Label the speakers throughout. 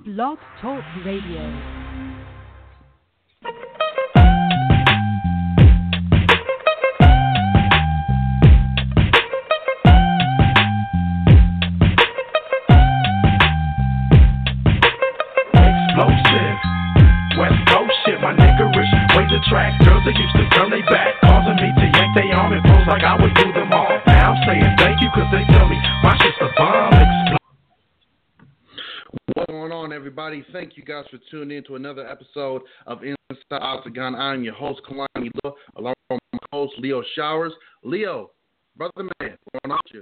Speaker 1: Blog Talk Radio.
Speaker 2: Track. Girls that used to turn they back, causing me to yank they arm and pose like I would do them all. Now I'm saying thank you cause they tell me my shit's the bomb.
Speaker 3: What's going on, everybody? Thank you guys for tuning in to another episode of Inside Octagon. I'm your host, Kalani Lua, along with my host, Leo Showers. Leo, brother man, what's going on with you?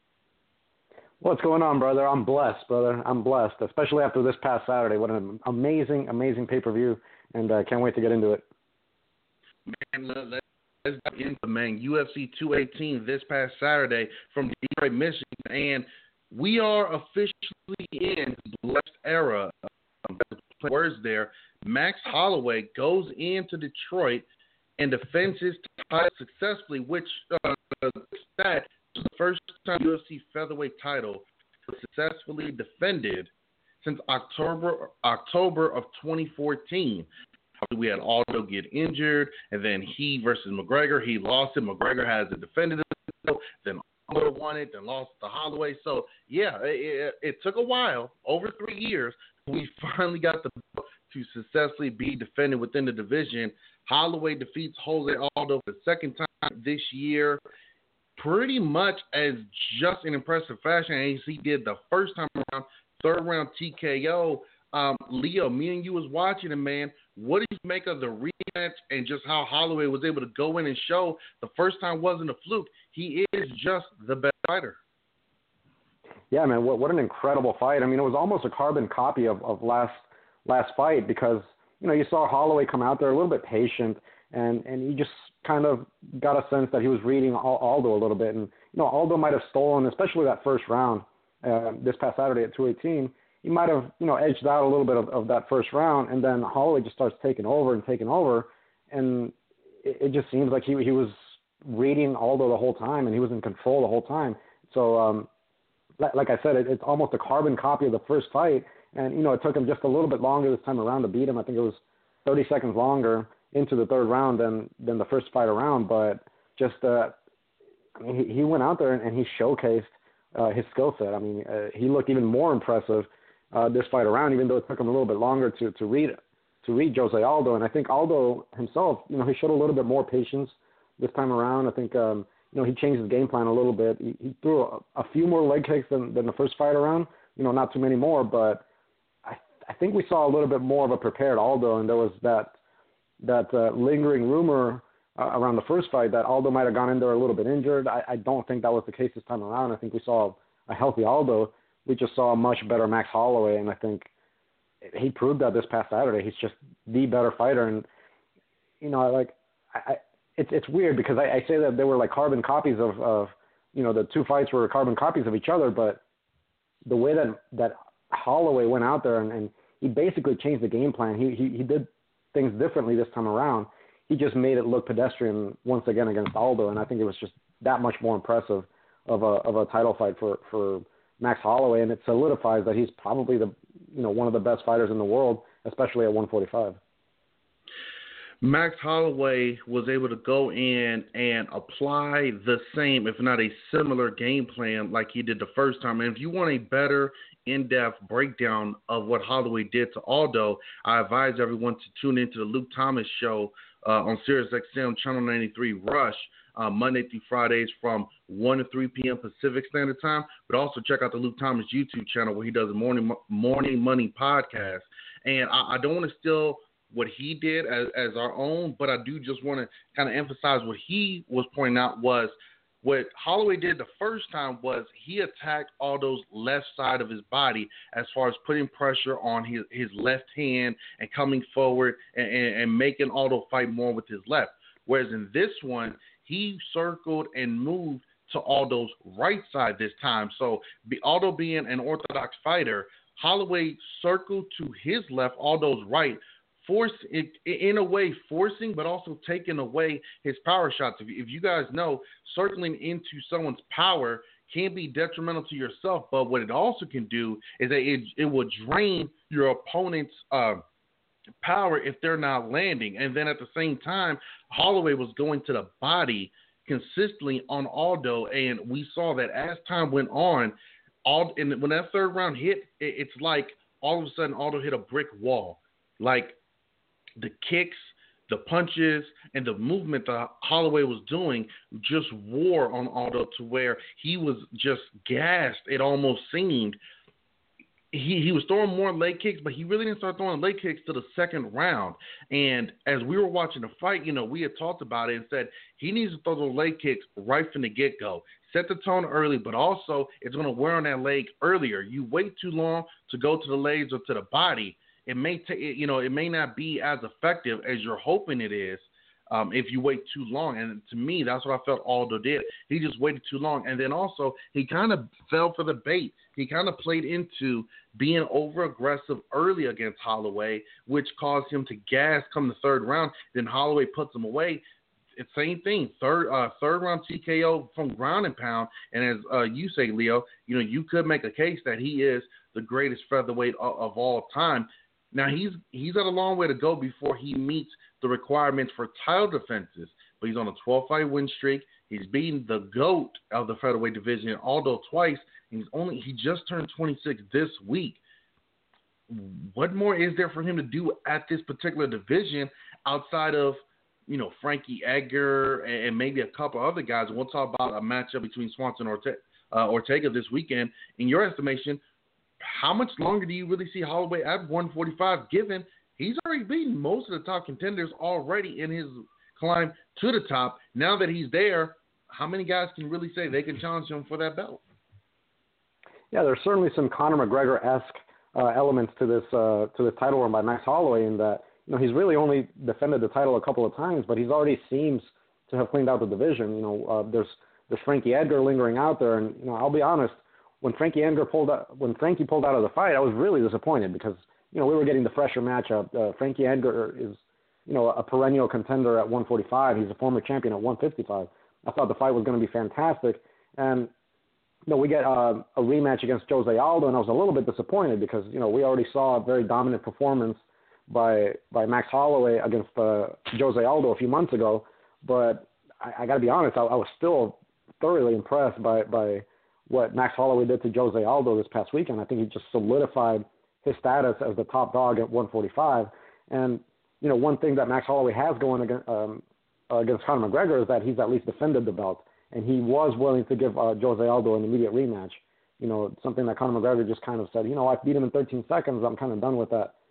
Speaker 4: What's going on, brother? I'm blessed, brother. I'm blessed, especially after this past Saturday. What an amazing, amazing pay-per-view, and can't wait to get into it.
Speaker 3: Man, let's get into UFC 218 this past Saturday from Detroit, Michigan, and we are officially in the blessed era. Words there. Max Holloway goes into Detroit and defends his title successfully, which that was the first time UFC featherweight title was successfully defended since October of 2014. We had Aldo get injured, and then he versus McGregor. He lost it. McGregor hasn't defended it. Then Aldo won it, then lost to Holloway. So, yeah, it took a while, over 3 years. We finally got the belt to successfully be defended within the division. Holloway defeats Jose Aldo for the second time this year, pretty much as just an impressive fashion as he did the first time around, third round TKO. Leo, me and you was watching it, man. What did you make of the rematch and just how Holloway was able to go in and show the first time wasn't a fluke? He is just the best fighter.
Speaker 4: Yeah, man, what an incredible fight. I mean, it was almost a carbon copy of last fight because, you know, you saw Holloway come out there a little bit patient and you just kind of got a sense that he was reading Aldo a little bit. And, you know, Aldo might have stolen, especially that first round this past Saturday at 218. He might have, you know, edged out a little bit of that first round, and then Holloway just starts taking over, and it just seems like he was reading Aldo the whole time, and he was in control the whole time. So, like I said, it's almost a carbon copy of the first fight, and, you know, it took him just a little bit longer this time around to beat him. I think it was 30 seconds longer into the third round than the first fight around, but just, I mean, he went out there and he showcased his skill set. I mean, he looked even more impressive this fight around, even though it took him a little bit longer to read Jose Aldo. And I think Aldo himself, you know, he showed a little bit more patience this time around. I think, you know, he changed his game plan a little bit. He threw a few more leg kicks than the first fight around, you know, not too many more, but I think we saw a little bit more of a prepared Aldo, and there was that lingering rumor around the first fight that Aldo might have gone in there a little bit injured. I don't think that was the case this time around. I think we saw a healthy Aldo. We just saw a much better Max Holloway, and I think he proved that this past Saturday. He's just the better fighter, and, you know, it's weird because I say that they were like carbon copies of you know, the two fights were carbon copies of each other, but the way that Holloway went out there and he basically changed the game plan. He did things differently this time around. He just made it look pedestrian once again against Aldo, and I think it was just that much more impressive of a title fight for Max Holloway, and it solidifies that he's probably one of the best fighters in the world, especially at 145.
Speaker 3: Max Holloway was able to go in and apply the same, if not a similar game plan like he did the first time. And if you want a better in-depth breakdown of what Holloway did to Aldo, I advise everyone to tune into the Luke Thomas show on SiriusXM Channel 93 Rush, Monday through Fridays from 1 to 3 p.m. Pacific Standard Time, but also check out the Luke Thomas YouTube channel where he does a morning money podcast. And I don't want to steal what he did as our own, but I do just want to kind of emphasize what he was pointing out was what Holloway did the first time was he attacked Aldo's left side of his body as far as putting pressure on his left hand and coming forward and making Aldo fight more with his left. Whereas in this one, he circled and moved to Aldo's right side this time. So Aldo being an orthodox fighter, Holloway circled to his left, Aldo's right, forcing but also taking away his power shots. If you guys know, circling into someone's power can be detrimental to yourself, but what it also can do is that it will drain your opponent's power if they're not landing. And then at the same time, Holloway was going to the body consistently on Aldo, and we saw that as time went on, and when that third round hit, it's like all of a sudden Aldo hit a brick wall. Like the kicks, the punches, and the movement that Holloway was doing just wore on Aldo to where he was just gassed, it almost seemed. He was throwing more leg kicks, but he really didn't start throwing leg kicks to the second round. And as we were watching the fight, we had talked about it and said he needs to throw those leg kicks right from the get-go. Set the tone early, but also it's going to wear on that leg earlier. You wait too long to go to the legs or to the body, it may not be as effective as you're hoping it is if you wait too long. And to me, that's what I felt Aldo did. He just waited too long. And then also he kind of fell for the bait. He kind of played into being over-aggressive early against Holloway, which caused him to gas come the third round. Then Holloway puts him away. It's same thing. Third round TKO from ground and pound. And as you say, Leo, you could make a case that he is the greatest featherweight of all time. Now, he's got a long way to go before he meets the requirements for title defenses, but he's on a 12-fight win streak. He's beaten the GOAT of the featherweight division, Aldo, twice, and he just turned 26 this week. What more is there for him to do at this particular division outside of, Frankie Edgar and maybe a couple other guys? And we'll talk about a matchup between Swanson and Ortega this weekend. In your estimation, how much longer do you really see Holloway at 145, given he's already beaten most of the top contenders already in his climb to the top? Now that he's there, how many guys can really say they can challenge him for that belt?
Speaker 4: Yeah, there's certainly some Conor McGregor-esque elements to this title run by Max Holloway in that he's really only defended the title a couple of times, but he's already seems to have cleaned out the division. There's Frankie Edgar lingering out there, and I'll be honest. When Frankie pulled out of the fight, I was really disappointed because we were getting the fresher matchup. Frankie Edgar is a perennial contender at 145. He's a former champion at 155. I thought the fight was going to be fantastic, and we get a rematch against Jose Aldo, and I was a little bit disappointed because we already saw a very dominant performance by Max Holloway against Jose Aldo a few months ago. But I got to be honest, I was still thoroughly impressed by what Max Holloway did to Jose Aldo this past weekend. I think he just solidified his status as the top dog at 145. And, one thing that Max Holloway has going against Conor McGregor is that he's at least defended the belt. And he was willing to give Jose Aldo an immediate rematch. Something that Conor McGregor just kind of said, I beat him in 13 seconds. I'm kind of done with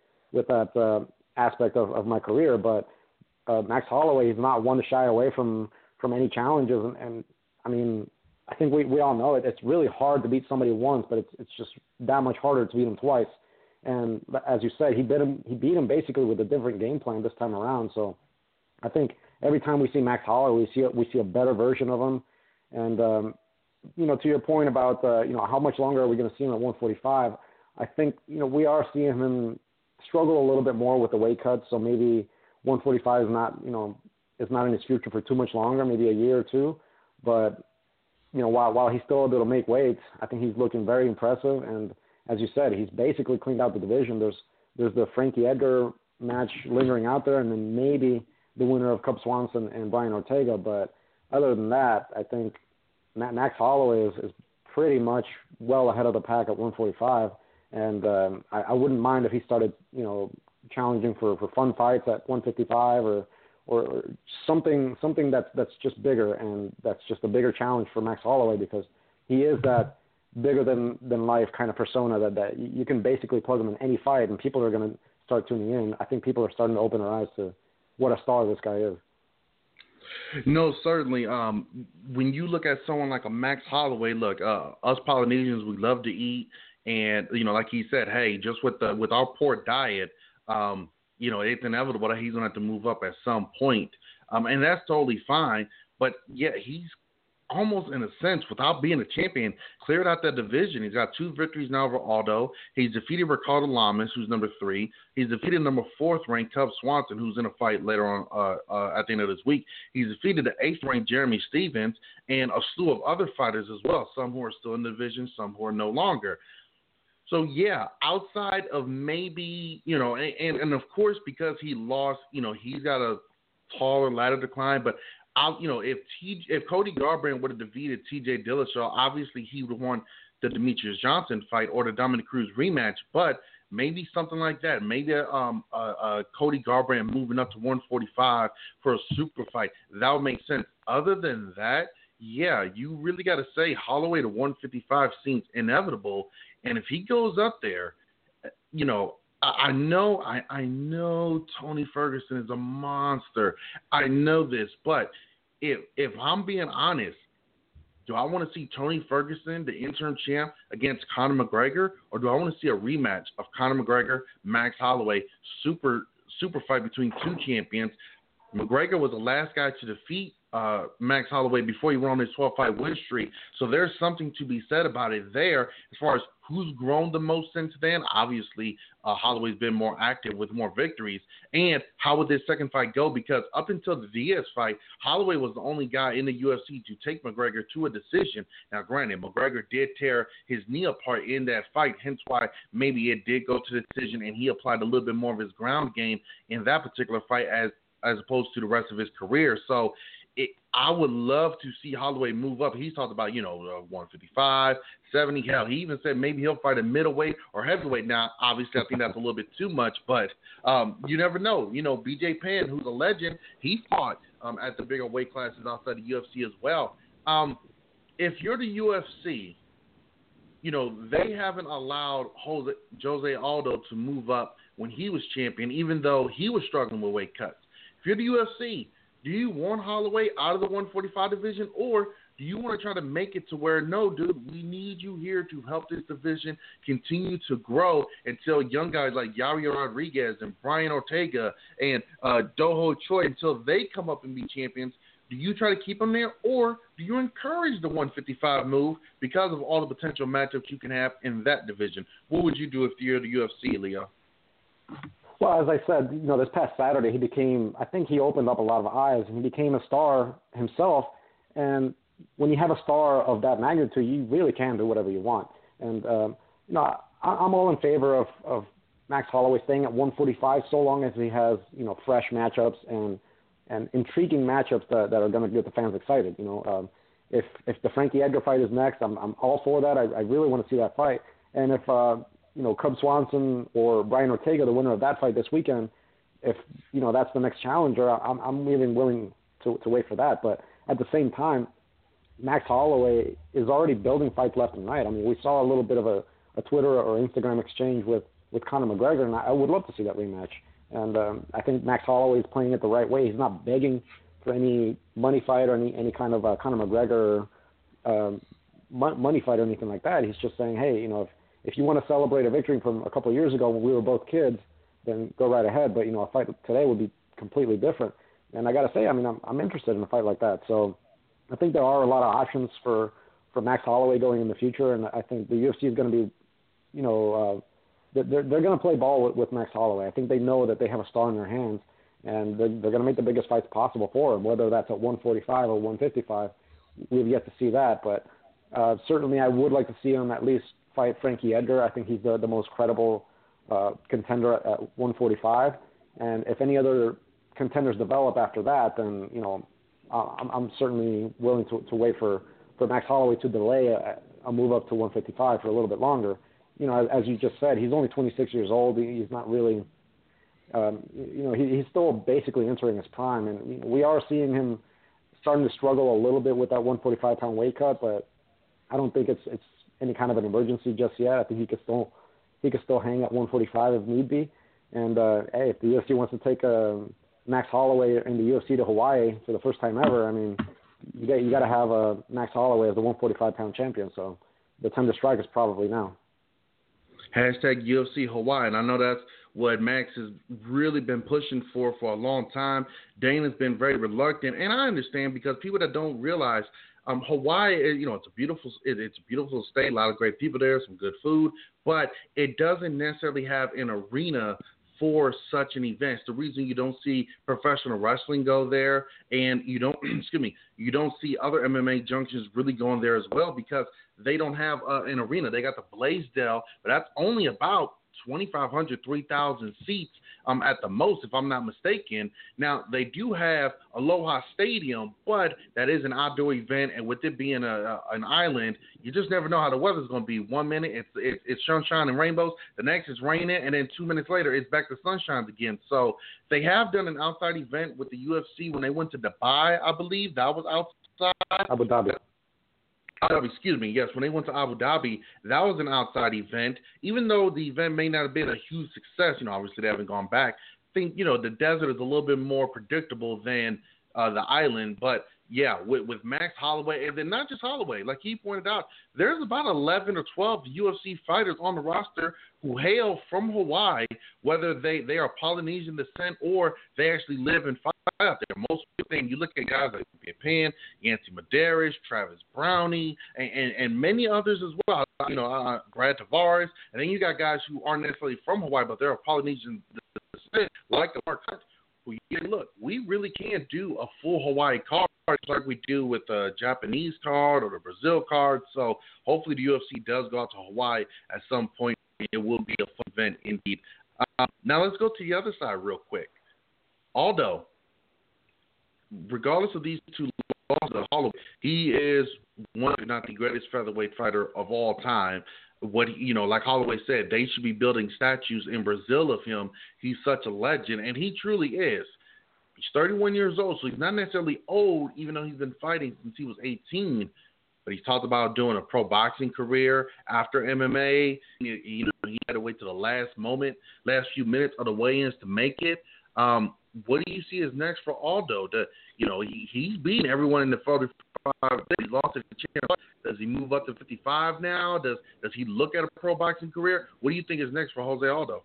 Speaker 4: that aspect of my career. But Max Holloway is not one to shy away from any challenges. And I mean, I think we all know it. It's really hard to beat somebody once, but it's just that much harder to beat him twice. And as you said, he beat him basically with a different game plan this time around. So I think every time we see Max Holloway, we see a better version of him. And to your point about how much longer are we going to see him at 145? I think we are seeing him struggle a little bit more with the weight cuts. So maybe 145 is not in his future for too much longer, maybe a year or two. But while he's still able to make weight, I think he's looking very impressive. And as you said, he's basically cleaned out the division. There's the Frankie Edgar match lingering out there, and then maybe the winner of Cub Swanson and Brian Ortega. But other than that, I think Max Holloway is pretty much well ahead of the pack at 145. And I wouldn't mind if he started, challenging for fun fights at 155 or something that's just bigger, and that's just a bigger challenge for Max Holloway because he is that bigger than life kind of persona that you can basically plug him in any fight and people are going to start tuning in. I think people are starting to open their eyes to what a star this guy is.
Speaker 3: No, certainly. When you look at someone like a Max Holloway, look, us Polynesians, we love to eat, and like he said, hey, just with our poor diet, it's inevitable that he's going to have to move up at some point. And that's totally fine. But, yeah, he's almost in a sense, without being a champion, cleared out that division. He's got 2 victories now over Aldo. He's defeated Ricardo Lamas, who's number 3. He's defeated number 4th ranked Cub Swanson, who's in a fight later on at the end of this week. He's defeated the 8th ranked Jeremy Stevens and a slew of other fighters as well, some who are still in the division, some who are no longer. So, yeah, outside of maybe, and of course, because he lost, he's got a taller ladder to climb. But, if Cody Garbrandt would have defeated TJ Dillashaw, obviously he would have won the Demetrius Johnson fight or the Dominic Cruz rematch. But maybe something like that. Maybe Cody Garbrandt moving up to 145 for a super fight. That would make sense. Other than that, yeah, you really got to say Holloway to 155 seems inevitable. And if he goes up there, I know Tony Ferguson is a monster. I know this, but if I'm being honest, do I want to see Tony Ferguson, the interim champ, against Conor McGregor, or do I want to see a rematch of Conor McGregor, Max Holloway, super fight between 2 champions? McGregor was the last guy to defeat Max Holloway before he went on his 12-fight win streak. So there's something to be said about it there as far as who's grown the most since then. Obviously, Holloway's been more active with more victories. And how would this second fight go? Because up until the Diaz fight, Holloway was the only guy in the UFC to take McGregor to a decision. Now, granted, McGregor did tear his knee apart in that fight, hence why maybe it did go to the decision, and he applied a little bit more of his ground game in that particular fight as opposed to the rest of his career. So I would love to see Holloway move up. He's talked about, 155, 70. Hell, he even said maybe he'll fight a middleweight or heavyweight. Now, obviously, I think that's a little bit too much, but you never know. BJ Penn, who's a legend, he fought at the bigger weight classes outside the UFC as well. If you're the UFC, they haven't allowed Jose Aldo to move up when he was champion, even though he was struggling with weight cuts. If you're the UFC, do you want Holloway out of the 145 division, or do you want to try to make it to where, no, dude, we need you here to help this division continue to grow until young guys like Yair Rodriguez and Brian Ortega and Doho Choi, until they come up and be champions? Do you try to keep them there, or do you encourage the 155 move because of all the potential matchups you can have in that division? What would you do if you're the UFC, Leo?
Speaker 4: Well, as I said, this past Saturday, I think he opened up a lot of eyes, and he became a star himself. And when you have a star of that magnitude, you really can do whatever you want. And, I'm all in favor of Max Holloway staying at 145 so long as he has, fresh matchups and intriguing matchups that are going to get the fans excited. If the Frankie Edgar fight is next, I'm all for that. I really want to see that fight. And if, Cub Swanson or Brian Ortega, the winner of that fight this weekend, if, that's the next challenger, I'm even willing to wait for that. But at the same time, Max Holloway is already building fights left and right. I mean, we saw a little bit of a Twitter or Instagram exchange with Conor McGregor, and I would love to see that rematch. And I think Max Holloway is playing it the right way. He's not begging for any money fight or any kind of Conor McGregor money fight or anything like that. He's just saying, hey, if you want to celebrate a victory from a couple of years ago when we were both kids, then go right ahead. But, a fight today would be completely different. And I got to say, I'm interested in a fight like that. So I think there are a lot of options for Max Holloway going in the future. And I think the UFC is going to be, they're going to play ball with Max Holloway. I think they know that they have a star in their hands, and they're going to make the biggest fights possible for him, whether that's at 145 or 155. We've yet to see that. But certainly I would like to see him at least fight Frankie Edgar. I think he's the most credible contender at 145. And if any other contenders develop after that, then, I'm certainly willing to wait for Max Holloway to delay a move up to 155 for a little bit longer. As you just said, he's only 26 years old. He's not really, he's still basically entering his prime. And we are seeing him starting to struggle a little bit with that 145-pound weight cut, but I don't think it's any kind of an emergency just yet. I think he could still hang at 145 if need be. And hey, if the UFC wants to take Max Holloway in the UFC to Hawaii for the first time ever, you got to have Max Holloway as the 145-pound champion. So the time to strike is probably now.
Speaker 3: Hashtag UFC Hawaii, and I know that's what Max has really been pushing for a long time. Dana's been very reluctant, and I understand because people that don't realize Hawaii, it's a beautiful state, a lot of great people there, some good food, but it doesn't necessarily have an arena for such an event. It's the reason you don't see professional wrestling go there, and you don't, you don't see other MMA junctions really going there as well because they don't have an arena. They got the Blaisdell, but that's only about 2,500, 3,000 seats at the most, if I'm not mistaken. Now, they do have Aloha Stadium, but that is an outdoor event, and with it being an island, you just never know how the weather's going to be. 1 minute, it's sunshine and rainbows. The next, it's raining, and then 2 minutes later, it's back to sunshine again. So they have done an outside event with the UFC when they went to Dubai, I believe. That was outside.
Speaker 4: Abu Dhabi.
Speaker 3: Excuse me. Yes, when they went to Abu Dhabi, that was an outside event. Even though the event may not have been a huge success, obviously they haven't gone back. I think, the desert is a little bit more predictable than the island. But, yeah, with Max Holloway, and then not just Holloway, like he pointed out, there's about 11 or 12 UFC fighters on the roster who hail from Hawaii, whether they are Polynesian descent or they actually live and fight out there. Most of the thing, you look at guys like Pan, Yancy Medeiros, Travis Brownie, and many others as well. Brad Tavares, and then you got guys who aren't necessarily from Hawaii, but they're a Polynesian descent, like the Mark Hunt. Look, we really can't do a full Hawaii card like we do with the Japanese card or the Brazil card. So hopefully the UFC does go out to Hawaii at some point. It will be a fun event indeed. Now let's go to the other side real quick. Aldo, regardless of these two losses, Holloway, he is one, if not the greatest featherweight fighter of all time. Like Holloway said, they should be building statues in Brazil of him. He's such a legend, and he truly is. He's 31 years old, so he's not necessarily old, even though he's been fighting since he was 18. But he's talked about doing a pro boxing career after MMA. He had to wait to the last few minutes of the weigh-ins to make it. What do you see as next for Aldo? He's beaten everyone in the 45. He lost to the champ. Does he move up to 55 now? Does he look at a pro boxing career? What do you think is next for Jose Aldo?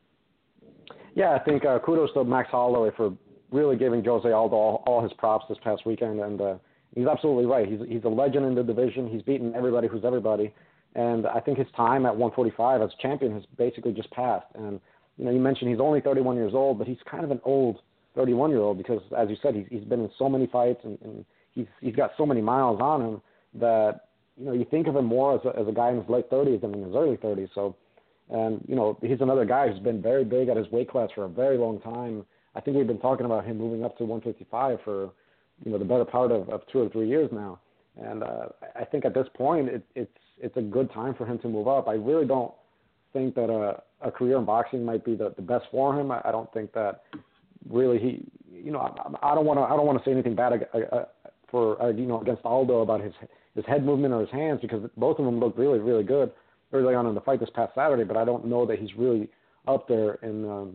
Speaker 4: Yeah, I think kudos to Max Holloway for really giving Jose Aldo all his props this past weekend, and he's absolutely right. He's a legend in the division. He's beaten everybody who's everybody, and I think his time at 145 as champion has basically just passed. And you mentioned he's only 31 years old, but he's kind of an old 31-year-old because, as you said, he's been in so many fights and he's got so many miles on him that you think of him more as a guy in his late 30s than in his early 30s. So, and he's another guy who's been very big at his weight class for a very long time. I think we've been talking about him moving up to 155 for the better part of 2 or 3 years now. And I think at this point it's a good time for him to move up. I really don't think that a career in boxing might be the best for him. I don't think that really he, I don't want to say anything bad against Aldo about his head movement or his hands, because both of them looked really, really good early on in the fight this past Saturday. But I don't know that he's really up there in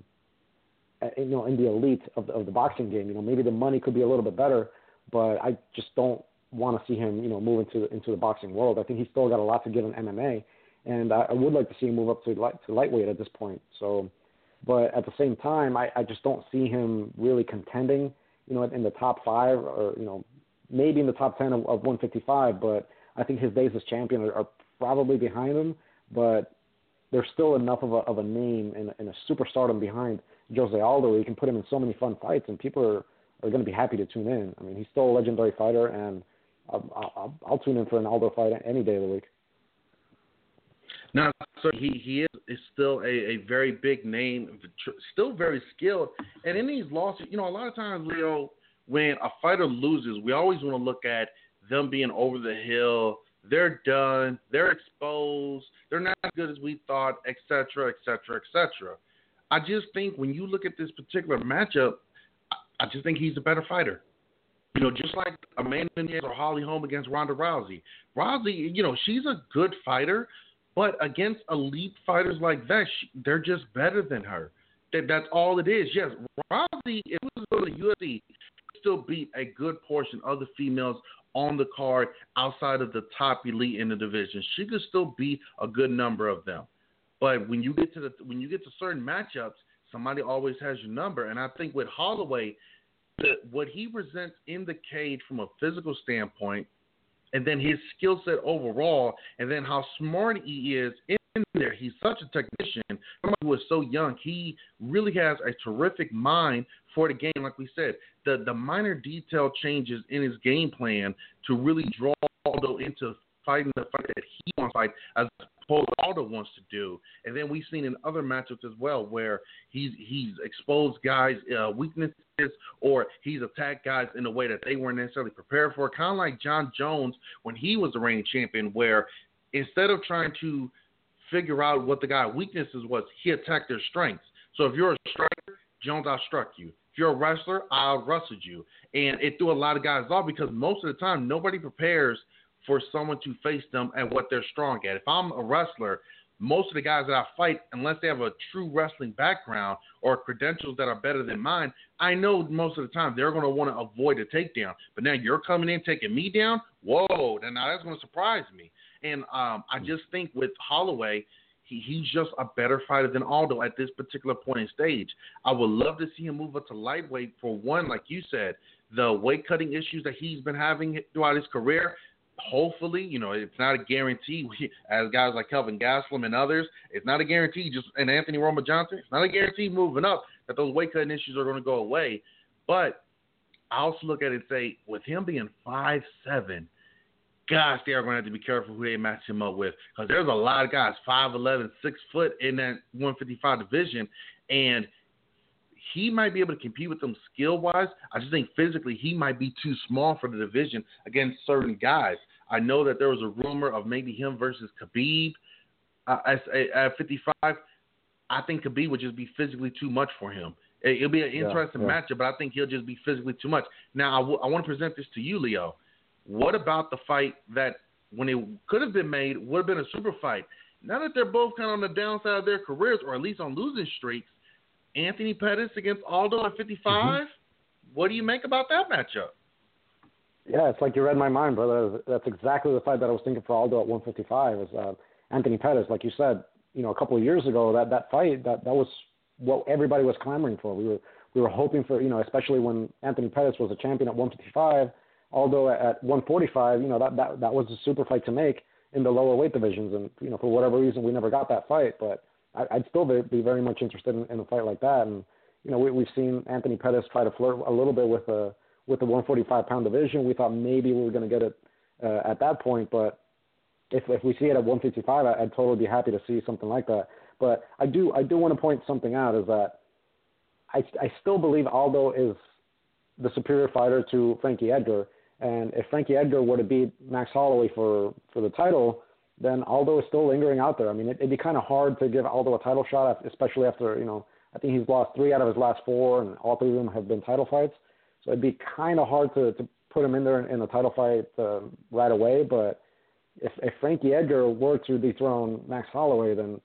Speaker 4: the elite of the boxing game. Maybe the money could be a little bit better, but I just don't want to see him move into the boxing world. I think he's still got a lot to give in MMA, and I would like to see him move up to lightweight at this point. So, but at the same time, I just don't see him really contending, in the top 5 or maybe in the top 10 of 155. But I think his days as champion are probably behind him. But there's still enough of a name and a superstardom behind Jose Aldo where you can put him in so many fun fights, and people are going to be happy to tune in. I mean, he's still a legendary fighter, and I'll tune in for an Aldo fight any day of the week.
Speaker 3: Now, so he is still a very big name, still very skilled. And in these losses, a lot of times, Leo, when a fighter loses, we always want to look at them being over the hill. They're done. They're exposed. They're not as good as we thought, et cetera, et cetera, et cetera. I just think when you look at this particular matchup, I just think he's a better fighter. Just like Amanda Nunes or Holly Holm against Ronda Rousey. Rousey, she's a good fighter, but against elite fighters like that, they're just better than her. That's all it is. Yes, Rousey, if it was going to UFC, still beat a good portion of the females on the card outside of the top elite in the division. She could still beat a good number of them. But when you get to certain matchups, somebody always has your number. And I think with Holloway, what he presents in the cage from a physical standpoint, and then his skill set overall, and then how smart he is in there. He's such a technician. Somebody who is so young, he really has a terrific mind for the game. Like we said, the minor detail changes in his game plan to really draw Aldo into fighting the fight that he wants to fight as opposed to Aldo wants to do. And then we've seen in other matchups as well where he's exposed guys' weaknesses, or he's attacked guys in a way that they weren't necessarily prepared for. Kind of like John Jones when he was the reigning champion, where instead of trying to figure out what the guy's weaknesses was, he attacked their strengths. So if you're a striker, Jones outstruck you. If you're a wrestler, I out-wrestled you. And it threw a lot of guys off because most of the time nobody prepares for someone to face them at what they're strong at. If I'm a wrestler, most of the guys that I fight, unless they have a true wrestling background or credentials that are better than mine, I know most of the time they're going to want to avoid a takedown. But now you're coming in taking me down? Whoa, now that's going to surprise me. And I just think with Holloway, he's just a better fighter than Aldo at this particular point in stage. I would love to see him move up to lightweight for one, like you said, the weight cutting issues that he's been having throughout his career. Hopefully, it's not a guarantee. As guys like Kelvin Gastelum and others, it's not a guarantee. And Anthony Roma Johnson, it's not a guarantee moving up that those weight cutting issues are going to go away. But I also look at it and say, with him being 5'7", gosh, they are going to have to be careful who they match him up with, because there's a lot of guys 5'11", 6 foot in that 155 division, and he might be able to compete with them skill-wise. I just think physically he might be too small for the division against certain guys. I know that there was a rumor of maybe him versus Khabib at 55. I think Khabib would just be physically too much for him. It'll be an interesting matchup, but I think he'll just be physically too much. Now, I want to present this to you, Leo. What about the fight that, when it could have been made, would have been a super fight? Now that they're both kind of on the downside of their careers, or at least on losing streaks, Anthony Pettis against Aldo at 55? Mm-hmm. What do you make about that matchup?
Speaker 4: Yeah, it's like you read my mind, brother. That's exactly the fight that I was thinking for Aldo at 155 is Anthony Pettis. Like you said, a couple of years ago, that fight, that was what everybody was clamoring for. We were hoping for, especially when Anthony Pettis was a champion at 155, Aldo at 145, that was a super fight to make in the lower weight divisions. And, for whatever reason, we never got that fight. But I'd still be very much interested in a fight like that. And, we've seen Anthony Pettis try to flirt a little bit with the 145-pound division. We thought maybe we were going to get it at that point. But if we see it at 155, I'd totally be happy to see something like that. But I do want to point something out, is that I still believe Aldo is the superior fighter to Frankie Edgar. And if Frankie Edgar were to beat Max Holloway for the title, then Aldo is still lingering out there. I mean, it'd be kind of hard to give Aldo a title shot, especially after, I think he's lost 3 out of his last 4, and all 3 of them have been title fights. So it'd be kind of hard to put him in there in a title fight right away. But if Frankie Edgar were to dethrone Max Holloway, then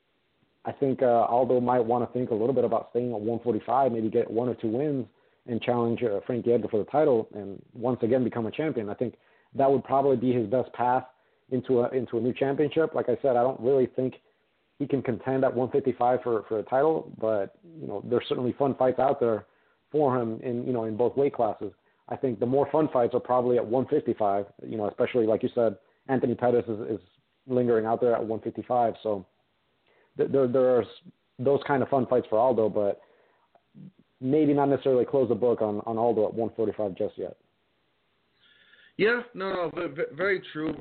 Speaker 4: I think Aldo might want to think a little bit about staying at 145, maybe get 1 or 2 wins and challenge Frankie Edgar for the title and once again become a champion. I think that would probably be his best path into a new championship. Like I said, I don't really think he can contend at 155 for a title, but there's certainly fun fights out there for him in both weight classes. I think the more fun fights are probably at 155. Especially like you said, Anthony Pettis is lingering out there at 155. So there's those kind of fun fights for Aldo, but maybe not necessarily close the book on Aldo at 145 just yet.
Speaker 3: Yeah, no, very true.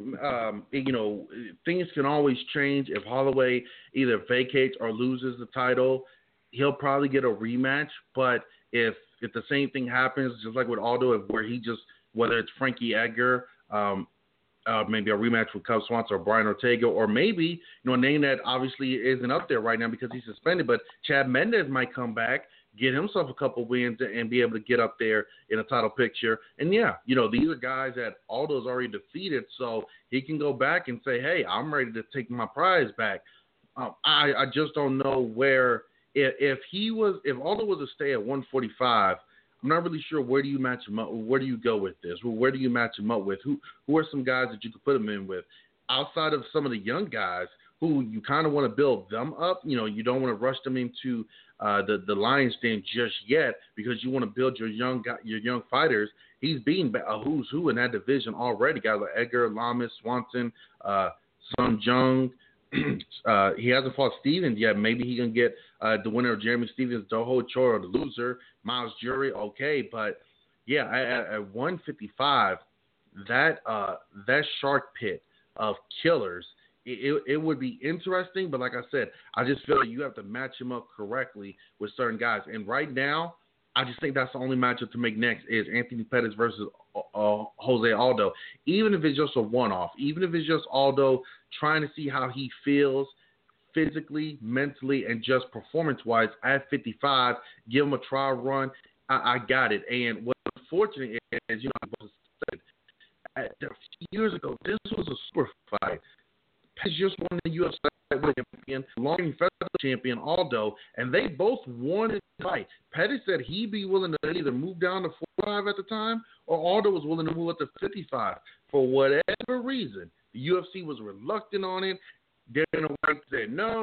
Speaker 3: Things can always change. If Holloway either vacates or loses the title, he'll probably get a rematch. But if the same thing happens, just like with Aldo, whether it's Frankie Edgar, maybe a rematch with Cub Swanson or Brian Ortega, or maybe, a name that obviously isn't up there right now because he's suspended, but Chad Mendes might come back, get himself a couple wins, and be able to get up there in a title picture. And these are guys that Aldo's already defeated, so he can go back and say, hey, I'm ready to take my prize back. I just don't know where, if Aldo was to stay at 145, I'm not really sure where do you match him up. Where do you go with this? Where do you match him up with? Who are some guys that you could put him in with? Outside of some of the young guys, who you kind of want to build them up. You don't want to rush them into the Lions den just yet because you want to build your young fighters. He's beaten a who's who in that division already. Guys like Edgar, Lamas, Swanson, Sun Jung. He hasn't fought Stevens yet. Maybe he can get the winner of Jeremy Stevens, Doho Choi, or the loser, Miles Jury. Okay, but yeah, at 155, that shark pit of killers, it would be interesting. But like I said, I just feel like you have to match him up correctly with certain guys. And right now, I just think that's the only matchup to make next is Anthony Pettis versus Jose Aldo. Even if it's just a one-off, even if it's just Aldo trying to see how he feels physically, mentally, and just performance-wise at 55, give him a trial run. I got it. And what's unfortunate is, a few years ago, this was a super fight. Pettis just won the UFC champion, long federal champion Aldo, and they both wanted to fight. Pettis said he'd be willing to either move down to 45 at the time, or Aldo was willing to move up to 55. For whatever reason, the UFC was reluctant on it. Dana White said no,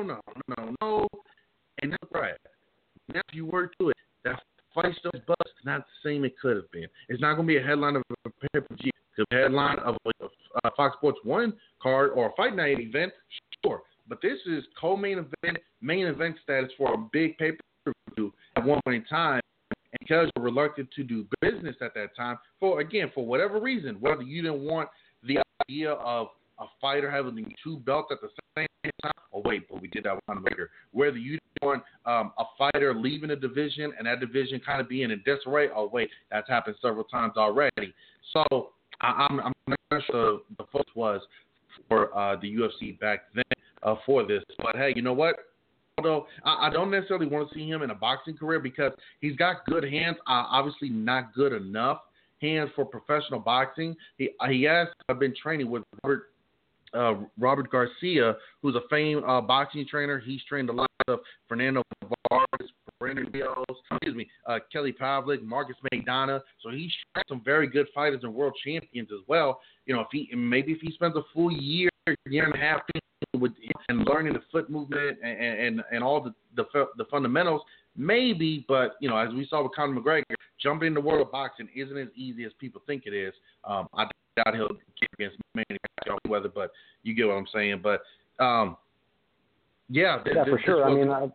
Speaker 3: and that's right. Now, if you work to it, that fight still is buzz. It's not the same it could have been. It's not going to be a headline of a pay-per-view. The headline of a Fox Sports 1 card or a Fight Night event, sure. But this is co-main event, main event status for a big pay-per-view at one point in time. And because you're reluctant to do business at that time, for whatever reason, whether you didn't want the idea of a fighter having two belts at the same time, but we did that with Conor McGregor. Whether you didn't want a fighter leaving a division and that division kind of being in disarray, that's happened several times already. So I'm not sure the focus was for the UFC back then for this. But, hey, you know what? Although I don't necessarily want to see him in a boxing career because he's got good hands, obviously not good enough hands for professional boxing. He has been training with Robert Garcia, who's a famed boxing trainer. He's trained a lot of Fernando Vargas, Brandon Rios, Kelly Pavlik, Marcus McDonough. So he's trained some very good fighters and world champions as well. If he spends a full year and a half with and learning the foot movement and all the fundamentals, maybe. But as we saw with Conor McGregor, jumping in the world of boxing isn't as easy as people think it is. I doubt he'll get against Manny Pacquiao, but you get what I'm saying. But
Speaker 4: for sure.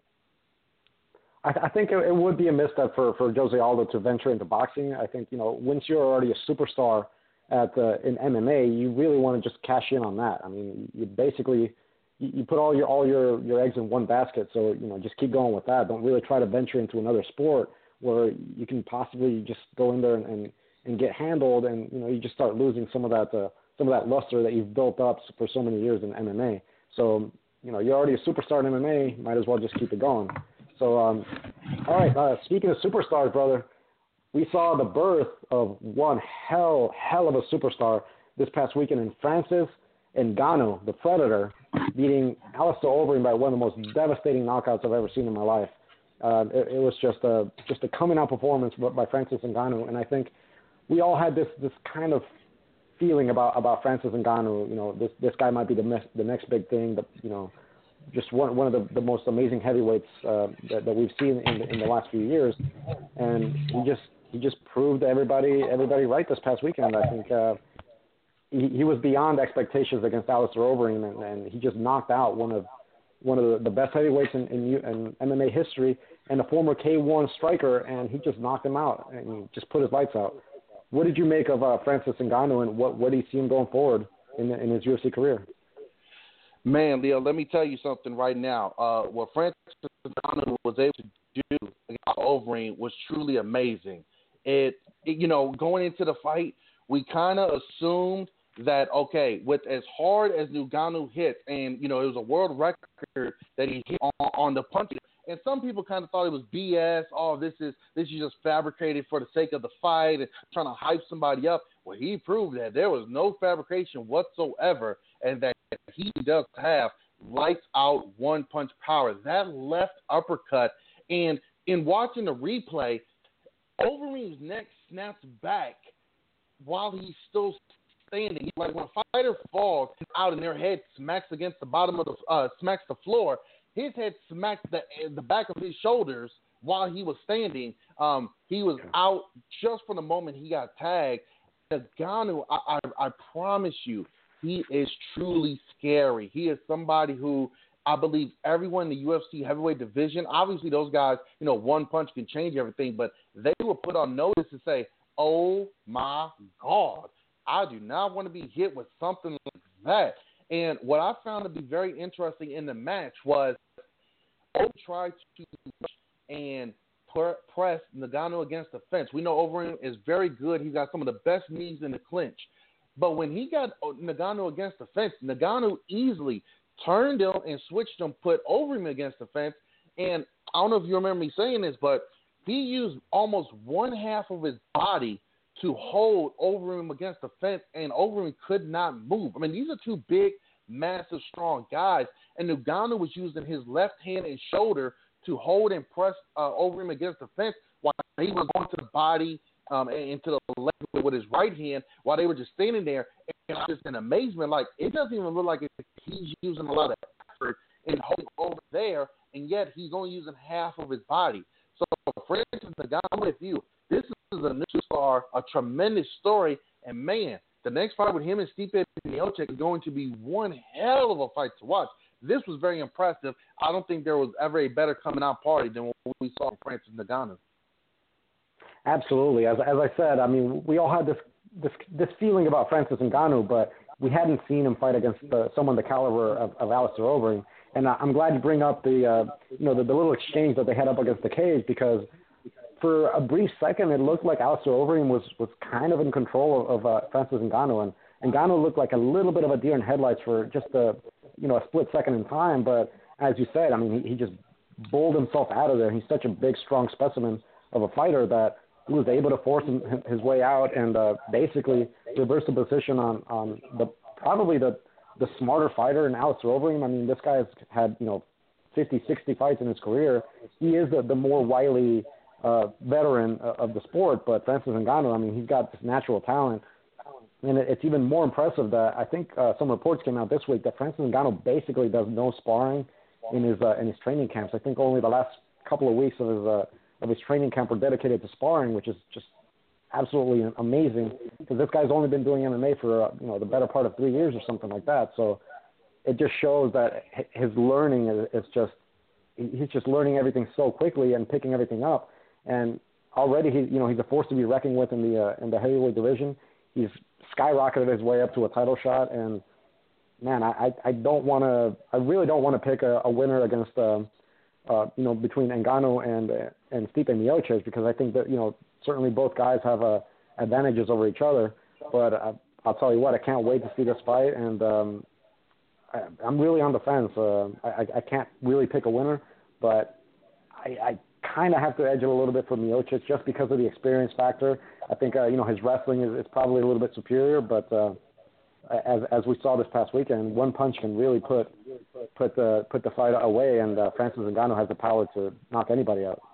Speaker 4: I think it would be a misstep for Jose Aldo to venture into boxing. I think once you're already a superstar in MMA, you really want to just cash in on that. I mean, you basically you put all your eggs in one basket. So just keep going with that. Don't really try to venture into another sport where you can possibly just go in there and get handled, and you just start losing some of that luster that you've built up for so many years in MMA. So you're already a superstar in MMA, might as well just keep it going. So all right, speaking of superstars, brother, we saw the birth of one hell of a superstar this past weekend in Francis Ngannou, the Predator, beating Alistair Overeem by one of the most devastating knockouts I've ever seen in my life. It was just a coming out performance by Francis Ngannou, and I think we all had this kind of feeling about Francis Ngannou. This guy might be the next big thing, but just one of the most amazing heavyweights that we've seen in the last few years, and he just proved everybody right this past weekend. I think he was beyond expectations against Alistair Overeem, and he just knocked out one of the best heavyweights in MMA history, and a former K1 striker, and he just knocked him out and he just put his lights out. What did you make of Francis Ngannou, and what do you see him going forward in his UFC career?
Speaker 3: Man, Leo, let me tell you something right now. What Francis Ngannou was able to do against Overeem was truly amazing. Going into the fight, we kind of assumed that, with as hard as Ngannou hit, and, it was a world record that he hit on the punch, and some people kind of thought it was BS. Oh, this is just fabricated for the sake of the fight and trying to hype somebody up. Well, he proved that there was no fabrication whatsoever, and that he does have lights out one punch power. That left uppercut, and in watching the replay, Overeem's neck snaps back while he's still standing, like when a fighter falls out and their head smacks against the bottom of the smacks the floor, his head smacked the back of his shoulders while he was standing. He was out just from the moment he got tagged. Ngannou, I promise you, he is truly scary. He is somebody who I believe everyone in the UFC heavyweight division, obviously those guys, one punch can change everything, but they were put on notice to say, oh my God, I do not want to be hit with something like that. And what I found to be very interesting in the match was Overeem tried to and press Ngannou against the fence. We know Overeem is very good. He's got some of the best knees in the clinch. But when he got Ngannou against the fence, Ngannou easily turned him and switched him, put Overeem against the fence. And I don't know if you remember me saying this, but he used almost one half of his body to hold Overeem against the fence, and Overeem could not move. I mean, these are two big, massive, strong guys, and Ngannou was using his left hand and shoulder to hold and press Overeem against the fence while he was going to the body and to the left with his right hand while they were just standing there. And I was just in amazement, like, it doesn't even look like he's using a lot of effort in holding over there, and yet he's only using half of his body. So, for instance, Ngannou, with you, this is a new star, a tremendous story, and man, the next fight with him and Stipe Miocic is going to be one hell of a fight to watch. This was very impressive. I don't think there was ever a better coming out party than what we saw from Francis Ngannou.
Speaker 4: Absolutely. As I said, I mean, we all had this feeling about Francis Ngannou, but we hadn't seen him fight against someone the caliber of Alistair Overeem. And I'm glad you bring up the little exchange that they had up against the cage, because for a brief second it looked like Alistair Overeem was kind of in control of Francis Ngannou, and Ngannou looked like a little bit of a deer in headlights for just a split second in time. But as you said, I mean, he just bowled himself out of there. He's such a big, strong specimen of a fighter that he was able to force his way out and basically reverse the position on probably the smarter fighter in Alistair Overeem. I mean, this guy has had 50, 60 fights in his career. He is the more wily veteran of the sport, but Francis Ngannou, I mean, he's got this natural talent. And it's even more impressive that I think some reports came out this week that Francis Ngannou basically does no sparring in his training camps. I think only the last couple of weeks of his training camp were dedicated to sparring, which is just absolutely amazing, because this guy's only been doing MMA for the better part of 3 years or something like that. So it just shows that his learning is he's just learning everything so quickly and picking everything up. And already he's a force to be reckoned with in the heavyweight division. He's skyrocketed his way up to a title shot, and man, I really don't want to pick a winner against between Ngannou and Stipe Miocic, because I think that certainly both guys have advantages over each other. But I'll tell you what, I can't wait to see this fight, and I'm really on the fence. I can't really pick a winner, but I kind of have to edge it a little bit for Miocic just because of the experience factor. I think his wrestling is probably a little bit superior, but as we saw this past weekend, one punch can really put the fight away, and Francis Ngannou has the power to knock anybody out.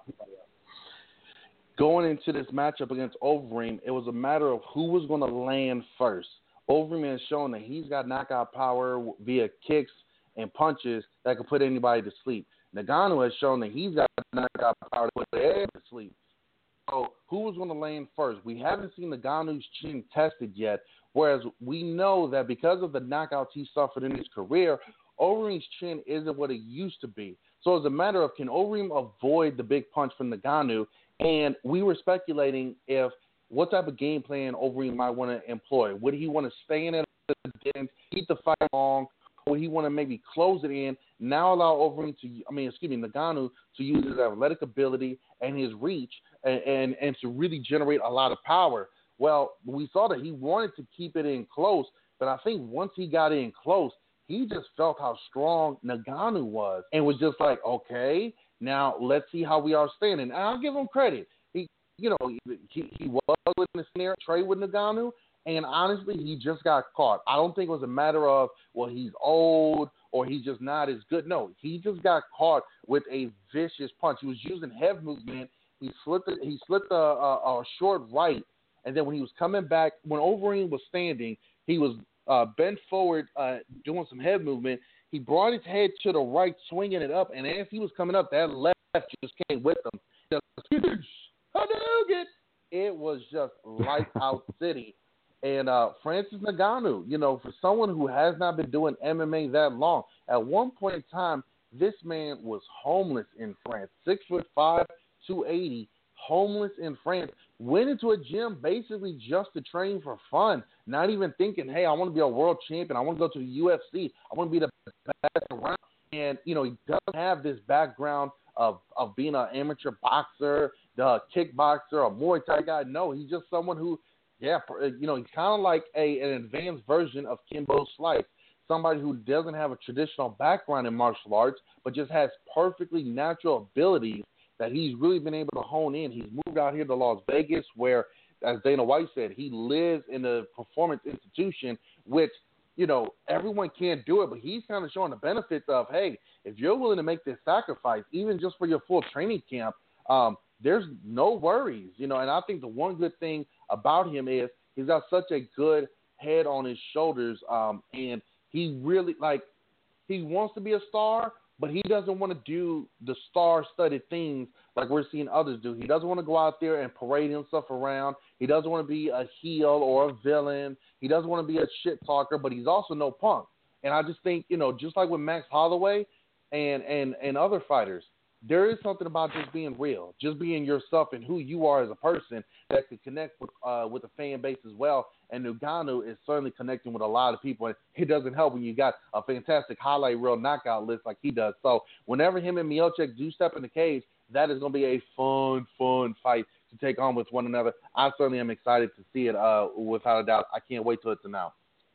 Speaker 3: Going into this matchup against Overeem, it was a matter of who was going to land first. Overeem has shown that he's got knockout power via kicks and punches that can put anybody to sleep. Ngannou has shown that he's got knockout power to put anybody to sleep. So who was going to land first? We haven't seen Ngannou's chin tested yet, whereas we know that because of the knockouts he suffered in his career, Overeem's chin isn't what it used to be. So it's a matter of, can Overeem avoid the big punch from Ngannou? And we were speculating what type of game plan Overeem might want to employ. Would he want to stay in at the distance, keep the fight long, or would he want to maybe close it in, now allow Ngannou to use his athletic ability and his reach and to really generate a lot of power? Well, we saw that he wanted to keep it in close, but I think once he got in close, he just felt how strong Ngannou was and was just like, okay, now let's see how we are standing. And I'll give him credit. He was in the snare trade with Ngannou, and honestly, he just got caught. I don't think it was a matter of, well, he's old or he's just not as good. No, he just got caught with a vicious punch. He was using head movement. He slipped a short right And then when he was coming back, when Overeem was standing, he was bent forward, doing some head movement. He brought his head to the right, swinging it up. And as he was coming up, that left just came with him. It was just light out city. And Francis Ngannou, you know, for someone who has not been doing MMA that long, at one point in time, this man was homeless in France. 6'5", 280, homeless in France. Went into a gym basically just to train for fun, not even thinking, hey, I want to be a world champion. I want to go to the UFC. I want to be the best around. And, you know, he doesn't have this background of being an amateur boxer, the kickboxer, a Muay Thai guy. No, he's just someone who, yeah, you know, he's kind of like an advanced version of Kimbo Slice, somebody who doesn't have a traditional background in martial arts, but just has perfectly natural abilities that he's really been able to hone in. He's moved out here to Las Vegas where, as Dana White said, he lives in a performance institution, which, you know, everyone can't do it, but he's kind of showing the benefits of, hey, if you're willing to make this sacrifice, even just for your full training camp, there's no worries, you know. And I think the one good thing about him is he's got such a good head on his shoulders, and he really, like, he wants to be a star, but he doesn't want to do the star-studded things like we're seeing others do. He doesn't want to go out there and parade himself around. He doesn't want to be a heel or a villain. He doesn't want to be a shit talker, but he's also no punk. And I just think, you know, just like with Max Holloway and other fighters, there is something about just being real, just being yourself and who you are as a person that could connect with the fan base as well. And Ngannou is certainly connecting with a lot of people. And it doesn't help when you got a fantastic highlight reel knockout list like he does. So whenever him and Miocic do step in the cage, that is going to be a fun fight to take on with one another. I certainly am excited to see it without a doubt. I can't wait till it's announced.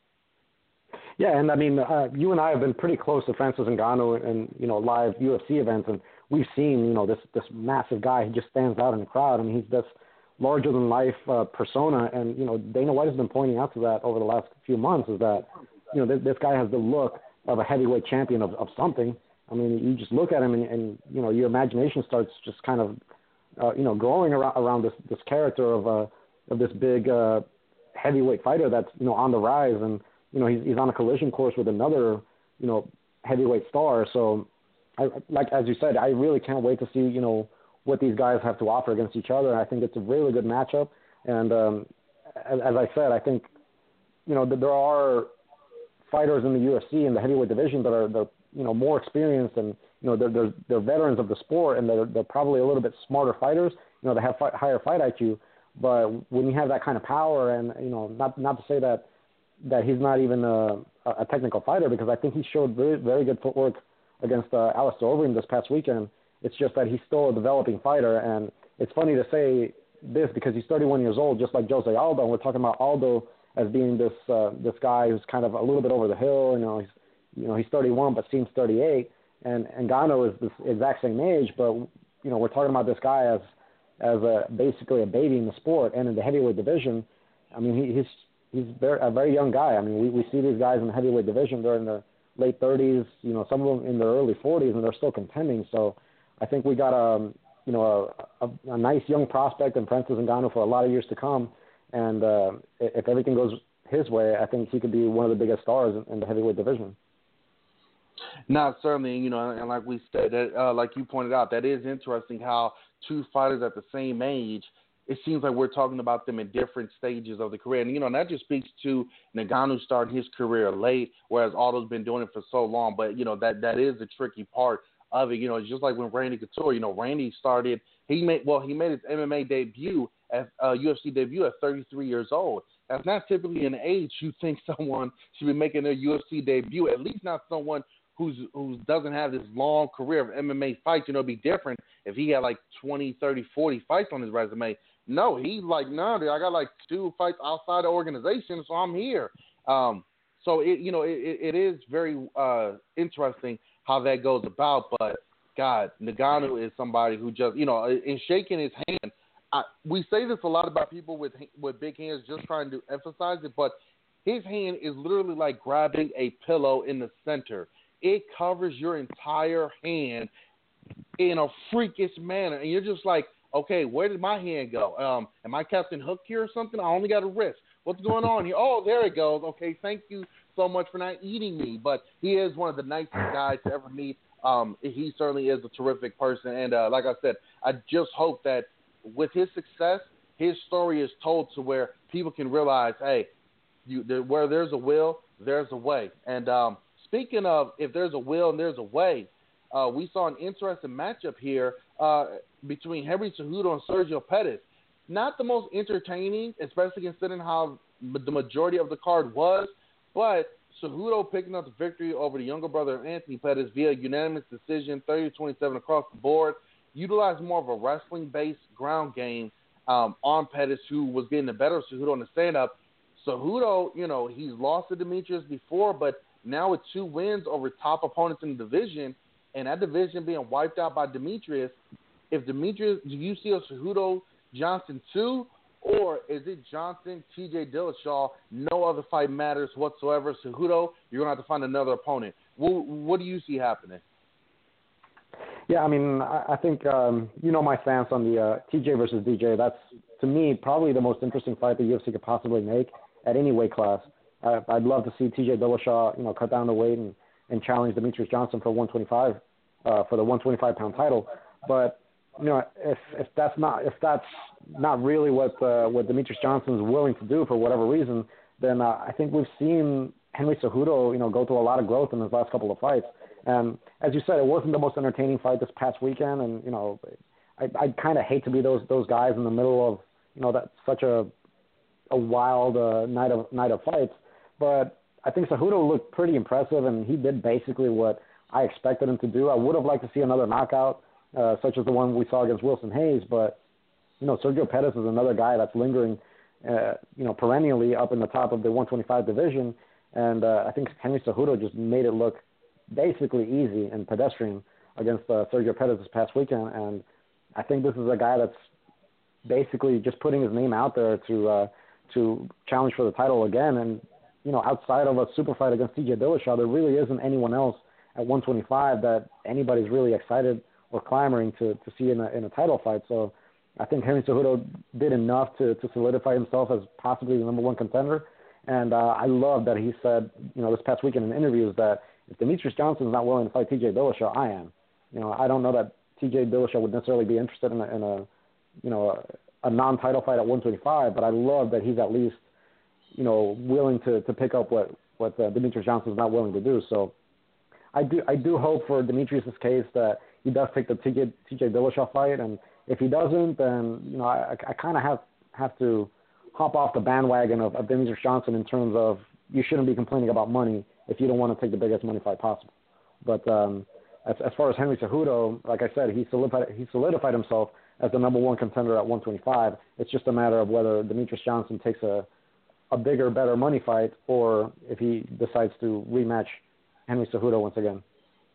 Speaker 4: Yeah, and I mean, you and I have been pretty close to Francis Ngannou and, you know, live UFC events, and we've seen, you know, this massive guy. He just stands out in the crowd. I mean, he's this larger-than-life persona, and, you know, Dana White has been pointing out to that over the last few months, is that, you know, this guy has the look of a heavyweight champion of something. I mean, you just look at him, and you know, your imagination starts just kind of, you know, growing around this character of this big heavyweight fighter that's, you know, on the rise, and, you know, he's on a collision course with another, you know, heavyweight star. So, like as you said, I really can't wait to see, you know, what these guys have to offer against each other. I think it's a really good matchup. And as I said, I think, you know, that there are fighters in the UFC in the heavyweight division that are you know, more experienced, and, you know, they're veterans of the sport, and they're probably a little bit smarter fighters. You know, they have higher fight IQ. But when you have that kind of power, and, you know, not to say that he's not even a technical fighter, because I think he showed very, very good footwork against Alistair Overeem this past weekend. It's just that he's still a developing fighter, and it's funny to say this because he's 31 years old, just like Jose Aldo, and we're talking about Aldo as being this guy who's kind of a little bit over the hill. You know, he's 31 but seems 38, and Ngannou is this exact same age, but, you know, we're talking about this guy as basically a baby in the sport, and in the heavyweight division. I mean, he's a very young guy. I mean, we see these guys in the heavyweight division. They're in their late 30s, you know, some of them in their early 40s, and they're still contending. So I think we got a nice young prospect in Francis Ngannou for a lot of years to come. And if everything goes his way, I think he could be one of the biggest stars in the heavyweight division.
Speaker 3: No, certainly, you know, and like we said, that, like you pointed out, that is interesting how two fighters at the same age, it seems like we're talking about them in different stages of the career. And, you know, and that just speaks to Ngannou starting his career late, whereas Aldo's been doing it for so long. But, you know, that is the tricky part of it. You know, it's just like when Randy Couture, you know, Randy started, he made his MMA debut, UFC debut at 33 years old. That's not typically an age you think someone should be making their UFC debut, at least not someone who doesn't have this long career of MMA fights. You know, it'd be different if he had like 20, 30, 40 fights on his resume. No, he's like, no, dude, I got like 2 fights outside the organization, so I'm here. So it is very interesting how that goes about. But God, Ngannou is somebody who just, you know, in shaking his hand. We say this a lot about people with big hands, just trying to emphasize it, but his hand is literally like grabbing a pillow in the center. It covers your entire hand in a freakish manner, and you're just like, Okay, where did my hand go? Am I Captain Hook here or something? I only got a wrist. What's going on here? Oh, there it goes. Okay, thank you so much for not eating me. But he is one of the nicest guys to ever meet. He certainly is a terrific person. And like I said, I just hope that with his success, his story is told to where people can realize, hey, where there's a will, there's a way. And speaking of if there's a will and there's a way, we saw an interesting matchup here between Henry Cejudo and Sergio Pettis. Not the most entertaining, especially considering how the majority of the card was, but Cejudo picking up the victory over the younger brother of Anthony Pettis via unanimous decision, 30-27 across the board. Utilized more of a wrestling-based ground game on Pettis, who was getting the better of Cejudo in the stand-up. Cejudo, he's lost to Demetrius before, but now with 2 wins over top opponents in the division, and that division being wiped out by Demetrius, do you see a Cejudo Johnson 2, or is it Johnson, TJ Dillashaw, no other fight matters whatsoever? Cejudo, you're going to have to find another opponent. What do you see happening?
Speaker 4: Yeah, I mean, I think, my stance on the TJ versus DJ. That's, to me, probably the most interesting fight the UFC could possibly make at any weight class. I'd love to see TJ Dillashaw, cut down the weight and challenge Demetrius Johnson for 125, for the 125-pound title. But, if that's not really what Demetrius Johnson is willing to do for whatever reason, then I think we've seen Henry Cejudo, go through a lot of growth in his last couple of fights. And as you said, it wasn't the most entertaining fight this past weekend, and I kind of hate to be those guys in the middle of that such a wild night of fights. But I think Cejudo looked pretty impressive, and he did basically what I expected him to do. I would have liked to see another knockout, such as the one we saw against Wilson Hayes, but Sergio Pettis is another guy that's lingering, perennially up in the top of the 125 division, and I think Henry Cejudo just made it look basically easy and pedestrian against Sergio Pettis this past weekend, and I think this is a guy that's basically just putting his name out there to challenge for the title again. And outside of a super fight against TJ Dillashaw, there really isn't anyone else at 125 that anybody's really excited or clamoring to see in a title fight. So I think Henry Cejudo did enough to solidify himself as possibly the number 1 contender. And I love that he said, this past weekend in interviews that if Demetrius Johnson is not willing to fight TJ Dillashaw, I am. I don't know that TJ Dillashaw would necessarily be interested in a non-title fight at 125, but I love that he's at least, willing to pick up what Demetrius Johnson is not willing to do. So I do hope for Demetrius' case that he does take the TJ Dillashaw fight, and if he doesn't, then I kind of have to hop off the bandwagon of Demetrius Johnson in terms of you shouldn't be complaining about money if you don't want to take the biggest money fight possible. But as far as Henry Cejudo, like I said, he solidified himself as the number 1 contender at 125. It's just a matter of whether Demetrius Johnson takes a bigger, better money fight, or if he decides to rematch Henry Cejudo once again.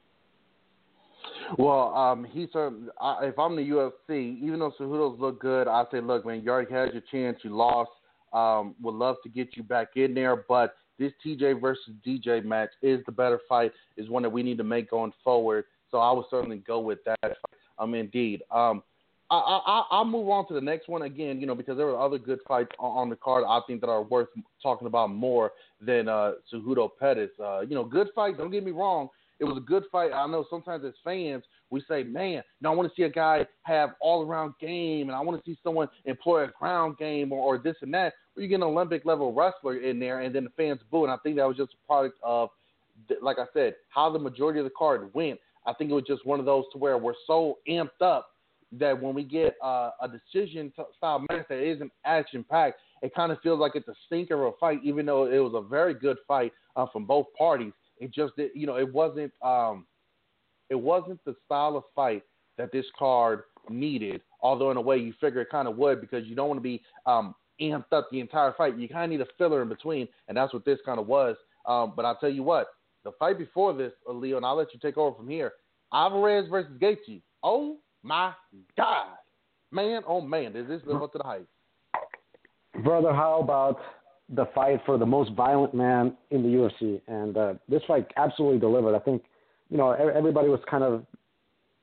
Speaker 3: Well, if I'm the UFC, even though Cejudo's look good, I say, look, man, you already had your chance. You lost. Would love to get you back in there, but this TJ versus DJ match is the better fight, is one that we need to make going forward. So I would certainly go with that fight. Indeed. I'll move on to the next one again, because there were other good fights on the card I think that are worth talking about more than Cejudo Pettis. Good fight, don't get me wrong. It was a good fight. I know sometimes as fans, we say, man, I want to see a guy have all-around game, and I want to see someone employ a ground game or this and that. But you get an Olympic-level wrestler in there, and then the fans boo. And I think that was just a product of, like I said, how the majority of the card went. I think it was just one of those to where we're so amped up that when we get a decision-style match that isn't action-packed, it kind of feels like it's a stinker of a fight, even though it was a very good fight from both parties. It just, it wasn't the style of fight that this card needed. Although in a way you figure it kind of would, because you don't want to be amped up the entire fight. You kind of need a filler in between, and that's what this kind of was. But I'll tell you what, the fight before this, Leo, and I'll let you take over from here. Alvarez versus Gaethje. Oh my God, man! Oh man, does this live up to the hype?
Speaker 4: Brother, how about the fight for the most violent man in the UFC? And this fight absolutely delivered. I think, everybody was kind of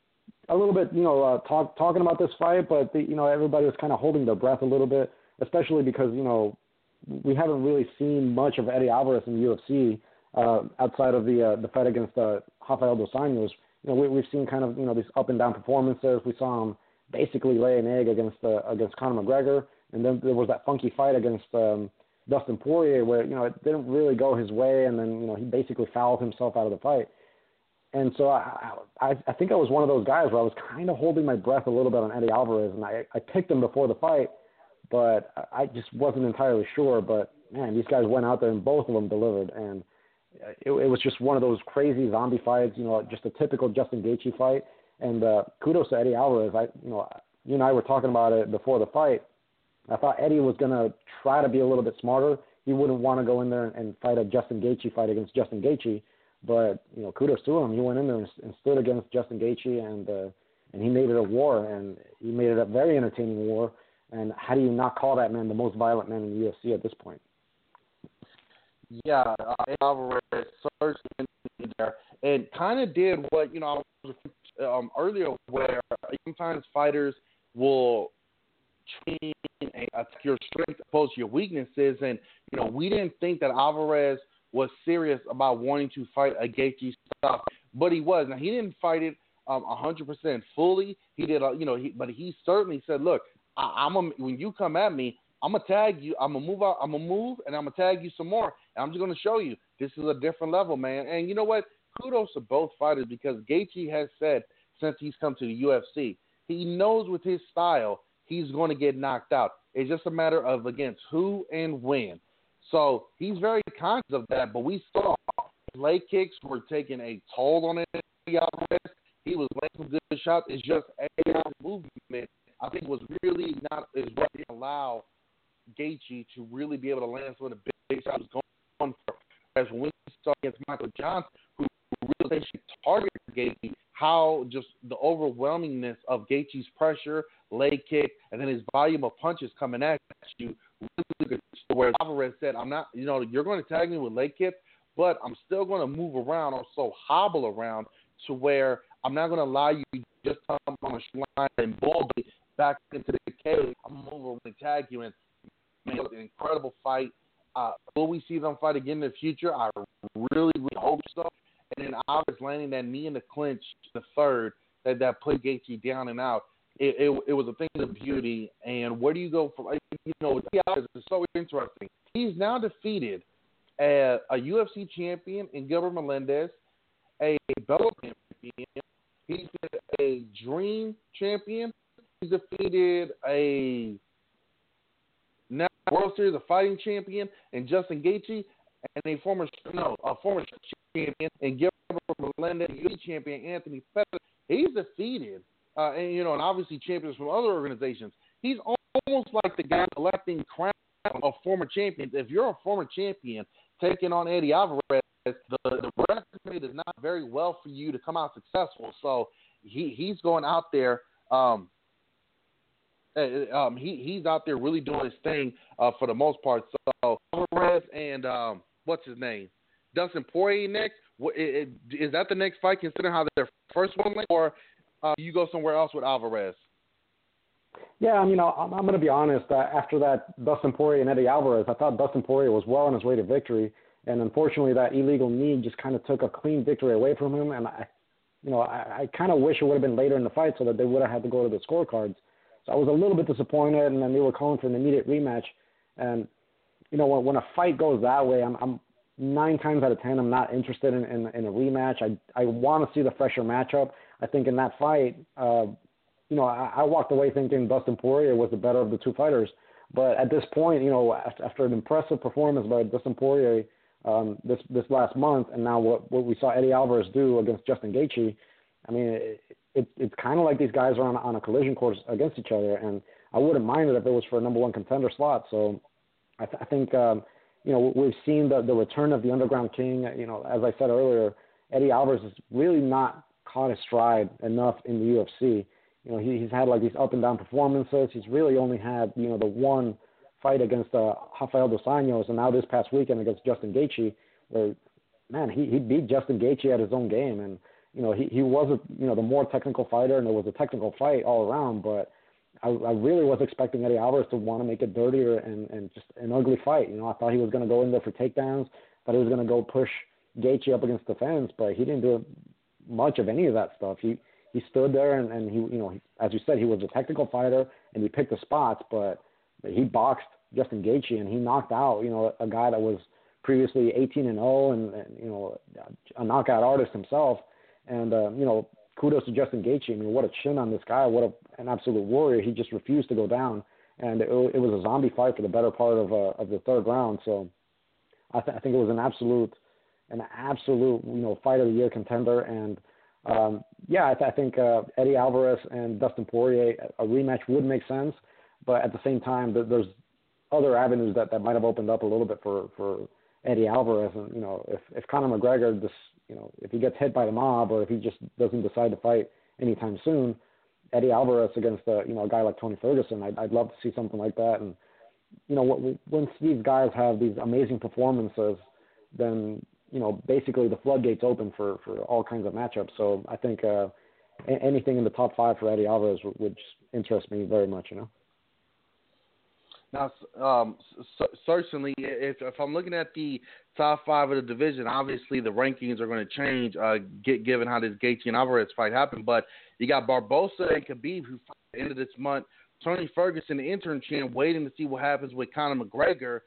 Speaker 4: a little bit, talking about this fight, but everybody was kind of holding their breath a little bit, especially because we haven't really seen much of Eddie Alvarez in the UFC outside of the fight against Rafael dos Anjos. We've seen kind of these up and down performances. We saw him basically lay an egg against Conor McGregor, and then there was that funky fight against Dustin Poirier where it didn't really go his way, and then he basically fouled himself out of the fight. And so I think I was one of those guys where I was kind of holding my breath a little bit on Eddie Alvarez, and I picked him before the fight, but I just wasn't entirely sure. But, man, these guys went out there and both of them delivered, and it was just one of those crazy zombie fights, just a typical Justin Gaethje fight. And kudos to Eddie Alvarez. You and I were talking about it before the fight. I thought Eddie was going to try to be a little bit smarter. He wouldn't want to go in there and fight a Justin Gaethje fight against Justin Gaethje. But, kudos to him. He went in there and stood against Justin Gaethje, and he made it a war, and he made it a very entertaining war. And how do you not call that man the most violent man in the UFC at this point?
Speaker 3: Yeah, Alvarez surged in there and kind of did what, I was earlier, where sometimes fighters will train and attack your strength opposed to your weaknesses. And, we didn't think that Alvarez was serious about wanting to fight a Gaethje style, but he was. Now, he didn't fight it 100% fully. He did, but he certainly said, "Look, when you come at me, I'm gonna tag you. I'm gonna move out. I'm gonna move, and I'm gonna tag you some more. And I'm just gonna show you this is a different level, man." And you know what? Kudos to both fighters, because Gaethje has said since he's come to the UFC, he knows with his style he's going to get knocked out. It's just a matter of against who and when. So he's very conscious of that, but we saw leg kicks were taking a toll on it. He was laying some good shots. It's just a movement. I think was really not is what didn't allow Gaethje to really be able to land some of the big shots going for. As when we saw against Michael Johnson, who really targeted Gaethje, how just the overwhelmingness of Gaethje's pressure, leg kick, and then his volume of punches coming at you. Where Alvarez said, "I'm not, you're going to tag me with leg kicks, but I'm still going to move around, also hobble around to where I'm not going to allow you to just come on a line and boldly back into the cage. I'm going to move over and tag you." And man, it was an incredible fight. Will we see them fight again in the future? I really, really hope so. And then Alvarez landing that knee in the clinch, the third, that put Gaethje down and out. It was a thing of beauty. And where do you go from? Alvarez is so interesting. He's now defeated a UFC champion in Gilbert Melendez, a Bellator champion. He's a Dream champion. He's defeated a World Series of Fighting champion in Justin Gaethje, and a former champion in Gilbert Melendez, UFC champion Anthony Pettis. He's defeated, and obviously champions from other organizations. He's almost like the guy collecting crown of former champions. If you're a former champion taking on Eddie Alvarez, the resume does not very well for you to come out successful. So he's going out there. He's out there really doing his thing for the most part. So Alvarez and what's his name, Dustin Poirier next. Is that the next fight, considering how their first one went, or you go somewhere else with Alvarez?
Speaker 4: Yeah, I'm going to be honest. After that Dustin Poirier and Eddie Alvarez, I thought Dustin Poirier was well on his way to victory, and unfortunately that illegal knee just kind of took a clean victory away from him. And I kind of wish it would have been later in the fight so that they would have had to go to the scorecards. So I was a little bit disappointed, and then they were calling for an immediate rematch. And when a fight goes that way, I'm 9 times out of 10 I'm not interested in a rematch. I want to see the fresher matchup. I think in that fight, I walked away thinking Dustin Poirier was the better of the two fighters. But at this point, after an impressive performance by Dustin Poirier this last month, and now what we saw Eddie Alvarez do against Justin Gaethje, I mean, it's kind of like these guys are on a collision course against each other, and I wouldn't mind it if it was for a number one contender slot. So I think, we've seen the return of the Underground King. As I said earlier, Eddie Alvarez has really not caught his stride enough in the UFC. He's had like these up and down performances. He's really only had, the one fight against Rafael dos Anjos, and now this past weekend against Justin Gaethje, where, man, he beat Justin Gaethje at his own game. And he was the more technical fighter, and it was a technical fight all around. But I really was expecting Eddie Alvarez to want to make it dirtier and just an ugly fight. I thought he was going to go in there for takedowns. Thought he was going to go push Gaethje up against the fence, but he didn't do much of any of that stuff. He stood there and he as you said, he was a technical fighter and he picked the spots, but he boxed Justin Gaethje and he knocked out a guy that was previously 18-0 and a knockout artist himself. And kudos to Justin Gaethje. I mean, what a chin on this guy! What an absolute warrior! He just refused to go down, and it was a zombie fight for the better part of the third round. So I think it was an absolute fight of the year contender. And I think Eddie Alvarez and Dustin Poirier, a rematch would make sense, but at the same time, there's other avenues that might have opened up a little bit for Eddie Alvarez. And if Conor McGregor if he gets hit by the mob or if he just doesn't decide to fight anytime soon, Eddie Alvarez against a guy like Tony Ferguson, I'd love to see something like that. And when these guys have these amazing performances, then basically the floodgates open for all kinds of matchups. So I think anything in the top 5 for Eddie Alvarez would just interest me very much.
Speaker 3: Now, certainly, if I'm looking at the top 5 of the division, obviously the rankings are going to change given how this Gaethje and Alvarez fight happened. But you got Barbosa and Khabib, who fight at the end of this month. Tony Ferguson, the interim champ, waiting to see what happens with Conor McGregor.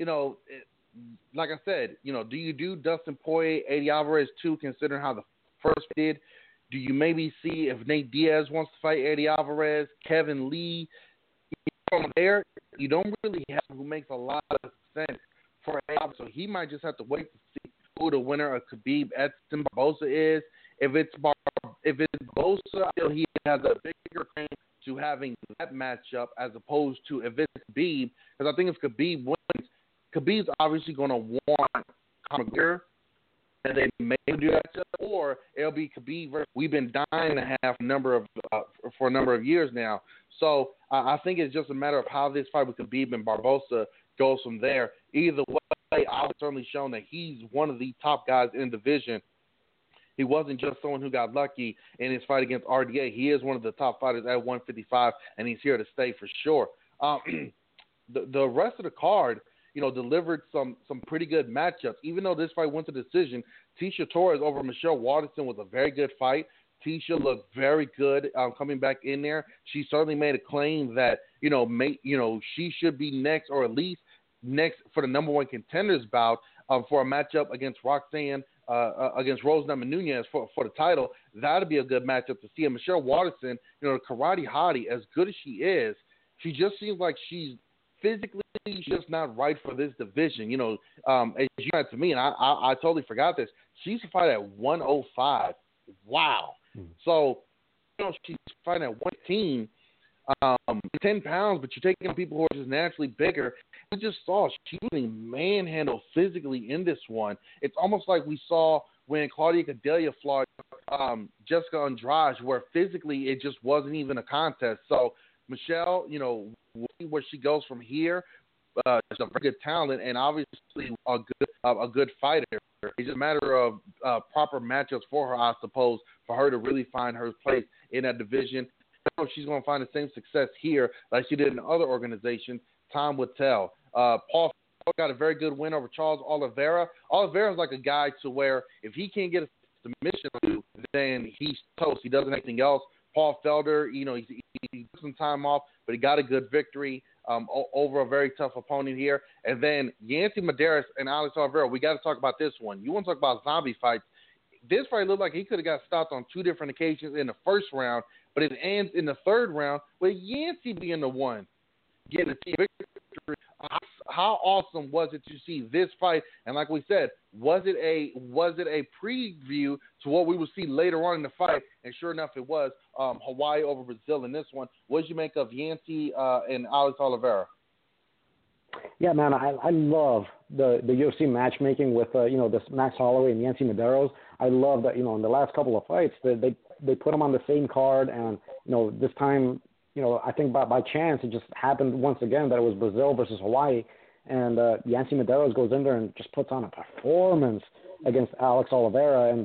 Speaker 3: Like I said, do you do Dustin Poirier, Eddie Alvarez too, considering how the first did? Do you maybe see if Nate Diaz wants to fight Eddie Alvarez, Kevin Lee? From there, you don't really have who makes a lot of sense for Eddie Alvarez, so he might just have to wait to see who the winner of Khabib Edson Barbosa is. If it's Barbosa, I feel he has a bigger claim to having that matchup as opposed to if it's Khabib, because I think if Khabib wins, Khabib's obviously going to want Conor McGregor, and they may do that, or it'll be Khabib versus. We've been dying to have for a number of years now. So I think it's just a matter of how this fight with Khabib and Barbosa goes from there. Either way, I've certainly shown that he's one of the top guys in the division. He wasn't just someone who got lucky in his fight against RDA. He is one of the top fighters at 155, and he's here to stay for sure. The rest of the card, delivered some pretty good matchups. Even though this fight went to decision, Tecia Torres over Michelle Waterson was a very good fight. Tecia looked very good coming back in there. She certainly made a claim that she should be next, or at least next for the number 1 contenders bout for a matchup against Roxanne against Rose Namajunas for the title. That'd be a good matchup to see. And Michelle Waterson, the karate hottie, as good as she is, she just seems like she's physically just not right for this division. As you said to me, and I totally forgot this, she used to fight at 105. Wow. So, she's fighting at 115, 10 pounds, but you're taking people who are just naturally bigger. We just saw she was being manhandled physically in this one. It's almost like we saw when Claudia Gadelha fought Jessica Andrade, where physically it just wasn't even a contest. So, Michelle, we'll see where she goes from here. She's a very good talent and obviously a good fighter. It's just a matter of proper matchups for her, I suppose, for her to really find her place in that division. I know she's going to find the same success here like she did in other organizations. Time will tell. Paul got a very good win over Charles Oliveira. Oliveira's like a guy to where if he can't get a submission, then he's toast. He doesn't anything else. Paul Felder, he took some time off, but he got a good victory over a very tough opponent here. And then Yancy Medeiros and Alex Oliveira, we got to talk about this one. You want to talk about zombie fights. This fight looked like he could have got stopped on 2 different occasions in the first round, but it ends in the third round with Yancy being the one getting the victory. How awesome was it to see this fight? And like we said, was it a preview to what we would see later on in the fight? And sure enough, it was Hawaii over Brazil in this one. What did you make of Yancy and Alex Oliveira?
Speaker 4: Yeah, man, I love the UFC matchmaking with this Max Holloway and Yancy Medeiros. I love that in the last couple of fights they put them on the same card, and this time I think by chance it just happened once again that it was Brazil versus Hawaii, and Yancy Medeiros goes in there and just puts on a performance against Alex Oliveira, and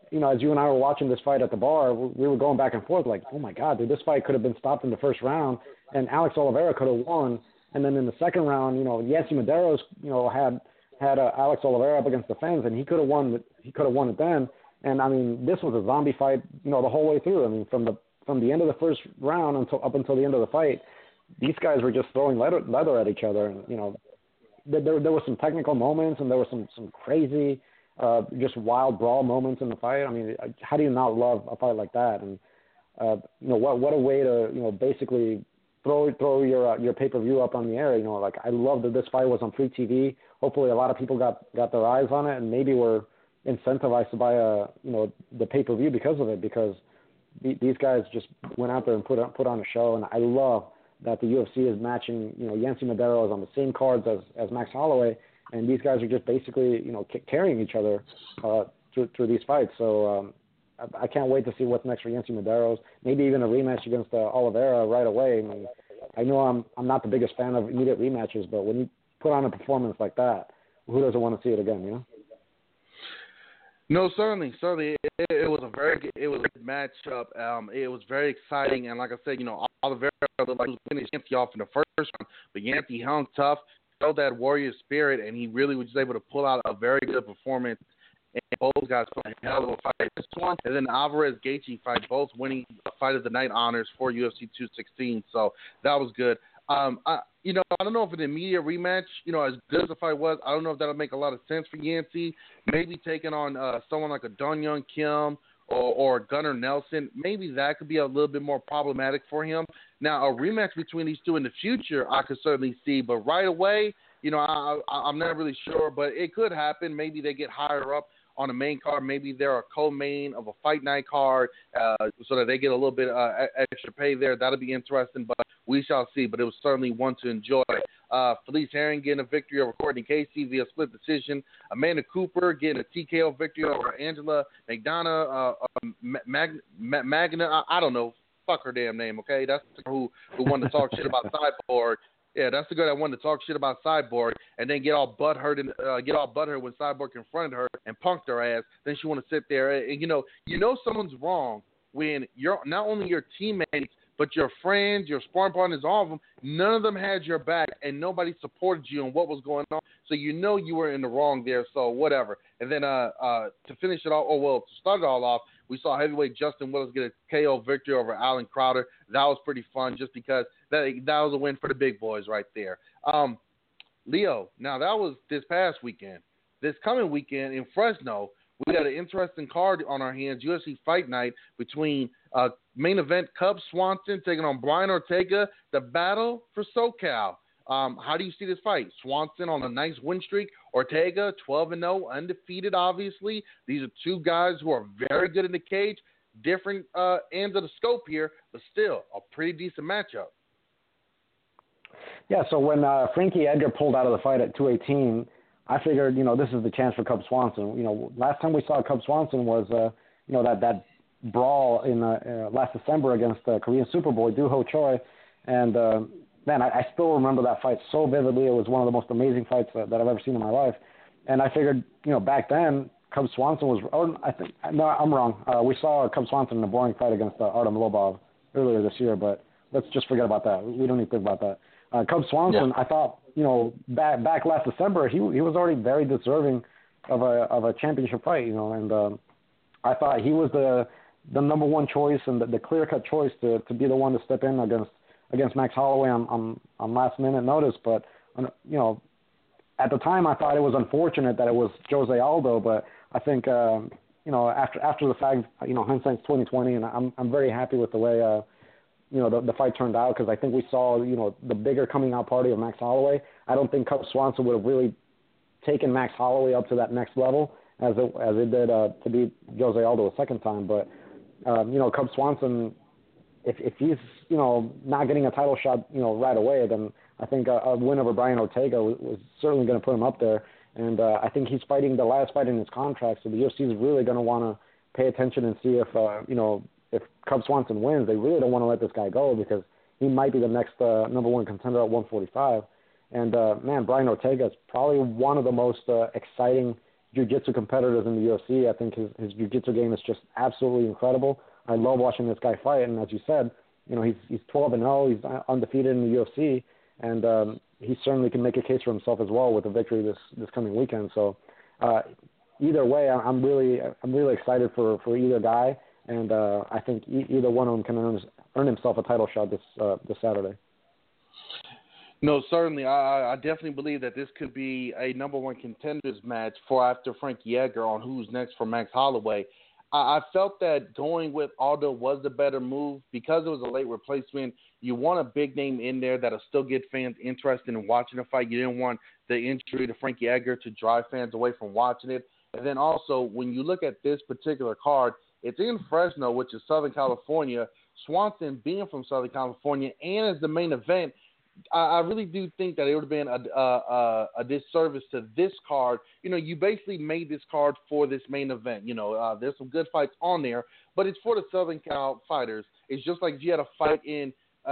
Speaker 4: as you and I were watching this fight at the bar, we were going back and forth like, oh my God, dude, this fight could have been stopped in the first round, and Alex Oliveira could have won. And then in the second round, Yancy Medeiros, had Alex Oliveira up against the fence, and he could have won. He could have won it then. And I mean, this was a zombie fight, the whole way through. I mean, from the end of the first round until the end of the fight, these guys were just throwing leather at each other. And there were some technical moments, and there were some crazy, just wild brawl moments in the fight. I mean, how do you not love a fight like that? And what a way to basically throw your pay-per-view up on the air. Like, I love that this fight was on free TV. Hopefully, a lot of people got their eyes on it, and maybe were incentivized to buy the pay-per-view because of it. Because these guys just went out there and put on a show, and I love that the UFC is matching Yancy Medeiros on the same cards as Max Holloway, and these guys are just basically carrying each other through these fights. So I can't wait to see what's next for Yancy Medeiros. Maybe even a rematch against Oliveira right away. I mean, I know I'm not the biggest fan of immediate rematches, but when you put on a performance like that, who doesn't want to see it again?
Speaker 3: No, certainly. It was a good matchup. It was very exciting, and like I said, Oliveira looked like he was finished Yancy off in the first round, but Yancy hung tough, showed that warrior spirit, and he really was able to pull out a very good performance. And both guys put a hell of a fight. This one, and then the Alvarez-Gaethje fight, both winning Fight of the Night honors for UFC 216. So that was good. I don't know if an immediate rematch, as good as the fight was, I don't know if that'll make a lot of sense for Yancy. Maybe taking on someone like a Dong Hyun Kim or Gunnar Nelson, maybe that could be a little bit more problematic for him. Now, a rematch between these two in the future, I could certainly see, but right away, I'm not really sure, but it could happen. Maybe they get higher up on the main card. Maybe they're a co-main of a fight night card so that they get a little bit extra pay there. That'll be interesting, but we shall see. But it was certainly one to enjoy. Felice Herring getting a victory over Courtney Casey via split decision. Amanda Cooper getting a TKO victory over Angela Magdana. Magna, I don't know. Fuck her damn name, okay? That's who wanted to talk shit about Cyborg. Yeah, that's the girl that wanted to talk shit about Cyborg and then get all butthurt when Cyborg confronted her and punked her ass. Then she want to sit there and someone's wrong when you're not only your teammates but your friends, your sparring partners, all of them. None of them had your back and nobody supported you on what was going on. So you were in the wrong there. So whatever. And then to finish it all, to start it all off, we saw heavyweight Justin Willis get a KO victory over Alan Crowder. That was pretty fun just because that was a win for the big boys right there. Leo, now that was this past weekend. This coming weekend in Fresno, we got an interesting card on our hands, UFC Fight Night, between main event Cub Swanson taking on Brian Ortega, the battle for SoCal. How do you see this fight? Swanson on a nice win streak. Ortega, 12-0, undefeated, obviously. These are two guys who are very good in the cage. Different ends of the scope here, but still a pretty decent matchup. Yeah,
Speaker 4: so when Frankie Edgar pulled out of the fight at 218, I figured, this is the chance for Cub Swanson. Last time we saw Cub Swanson was, that brawl in last December against Korean Superboy, Doo Ho Choi. And, man, I still remember that fight so vividly. It was one of the most amazing fights that I've ever seen in my life. And I figured, back then, Cub Swanson was – no, I'm wrong. We saw Cub Swanson in a boring fight against Artem Lobov earlier this year, but let's just forget about that. We don't need to think about that. Cub Swanson, I thought, back last December, he was already very deserving of a championship fight, and I thought he was the number one choice and the clear-cut choice to be the one to step in against Max Holloway on last-minute notice. But, at the time I thought it was unfortunate that it was Jose Aldo, but I think, after the fact, hindsight's 2020, and I'm very happy with the way the fight turned out, because I think we saw, the bigger coming out party of Max Holloway. I don't think Cub Swanson would have really taken Max Holloway up to that next level as it did to beat Jose Aldo a second time. But, Cub Swanson, if he's, not getting a title shot, right away, then I think a win over Brian Ortega was certainly going to put him up there. And I think he's fighting the last fight in his contract, so the UFC is really going to want to pay attention and see if, if Cub Swanson wins. They really don't want to let this guy go because he might be the next number one contender at 145. And, man, Brian Ortega is probably one of the most exciting jiu-jitsu competitors in the UFC. I think his jiu-jitsu game is just absolutely incredible. I love watching this guy fight, and as you said, he's 12-0. He's undefeated in the UFC, and he certainly can make a case for himself as well with a victory this coming weekend. So either way, I'm really excited for either guy, and I think either one of them can earn himself a title shot this Saturday.
Speaker 3: No, certainly. I definitely believe that this could be a number one contenders match for after Frankie Edgar on who's next for Max Holloway. I felt that going with Aldo was the better move because it was a late replacement. You want a big name in there that'll still get fans interested in watching the fight. You didn't want the injury to Frankie Edgar to drive fans away from watching it. And then also, when you look at this particular card, it's in Fresno, which is Southern California. Swanson being from Southern California and as the main event, I really do think that it would have been a disservice to this card. You basically made this card for this main event. There's some good fights on there, but it's for the Southern Cal fighters. It's just like if you had a fight in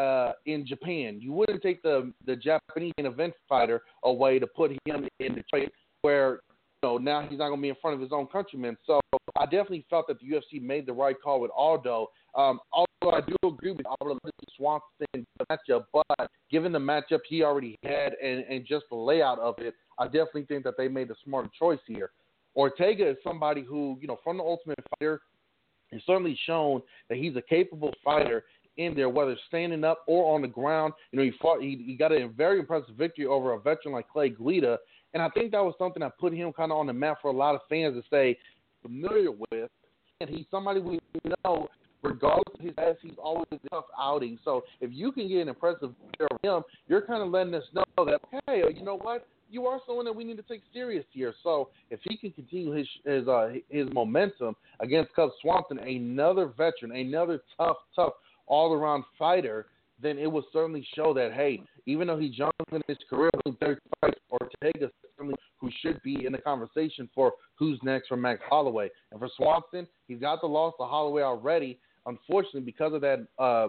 Speaker 3: Japan. You wouldn't take the Japanese main event fighter away to put him in Detroit where now he's not going to be in front of his own countrymen. So I definitely felt that the UFC made the right call with Aldo. Although I do agree with Aldo Swanson in the matchup, but given the matchup he already had and just the layout of it, I definitely think that they made the smarter choice here. Ortega is somebody who, from the Ultimate Fighter, has certainly shown that he's a capable fighter in there, whether standing up or on the ground. He got a very impressive victory over a veteran like Clay Guida, and I think that was something that put him kind of on the map for a lot of fans to stay familiar with. And he's somebody we know, regardless of his past, he's always a tough outing. So if you can get an impressive victory over him, you're kind of letting us know that, hey, you know what? You are someone that we need to take serious here. So if he can continue his momentum against Cub Swanson, another veteran, another tough all-around fighter, then it will certainly show that, hey, even though he's young in his career, 30 fights, Ortega certainly who should be in the conversation for who's next for Max Holloway. And for Swanson, he's got the loss to Holloway already. Unfortunately, because of that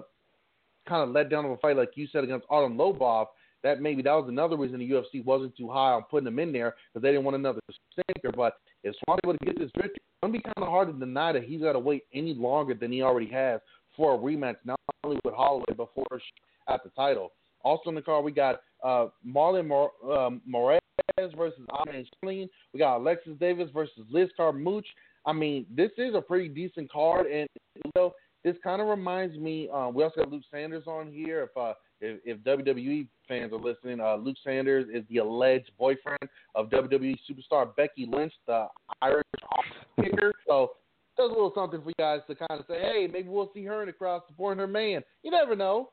Speaker 3: kind of let down of a fight, like you said, against Artem Lobov, that was another reason the UFC wasn't too high on putting him in there because they didn't want another stinker. But if Swanson able to get this victory, it's going to be kind of hard to deny that he's got to wait any longer than he already has for a rematch, not only with Holloway, but for at the title. Also in the card, we got Marlon Moraes versus Amin Shalin. We got Alexis Davis versus Liz Carmouche. I mean, this is a pretty decent card, and this kind of reminds me. We also got Luke Sanders on here. If WWE fans are listening, Luke Sanders is the alleged boyfriend of WWE superstar Becky Lynch, the Irish kicker. So there's a little something for you guys to kind of say, hey, maybe we'll see her in the crowd supporting her man. You never know.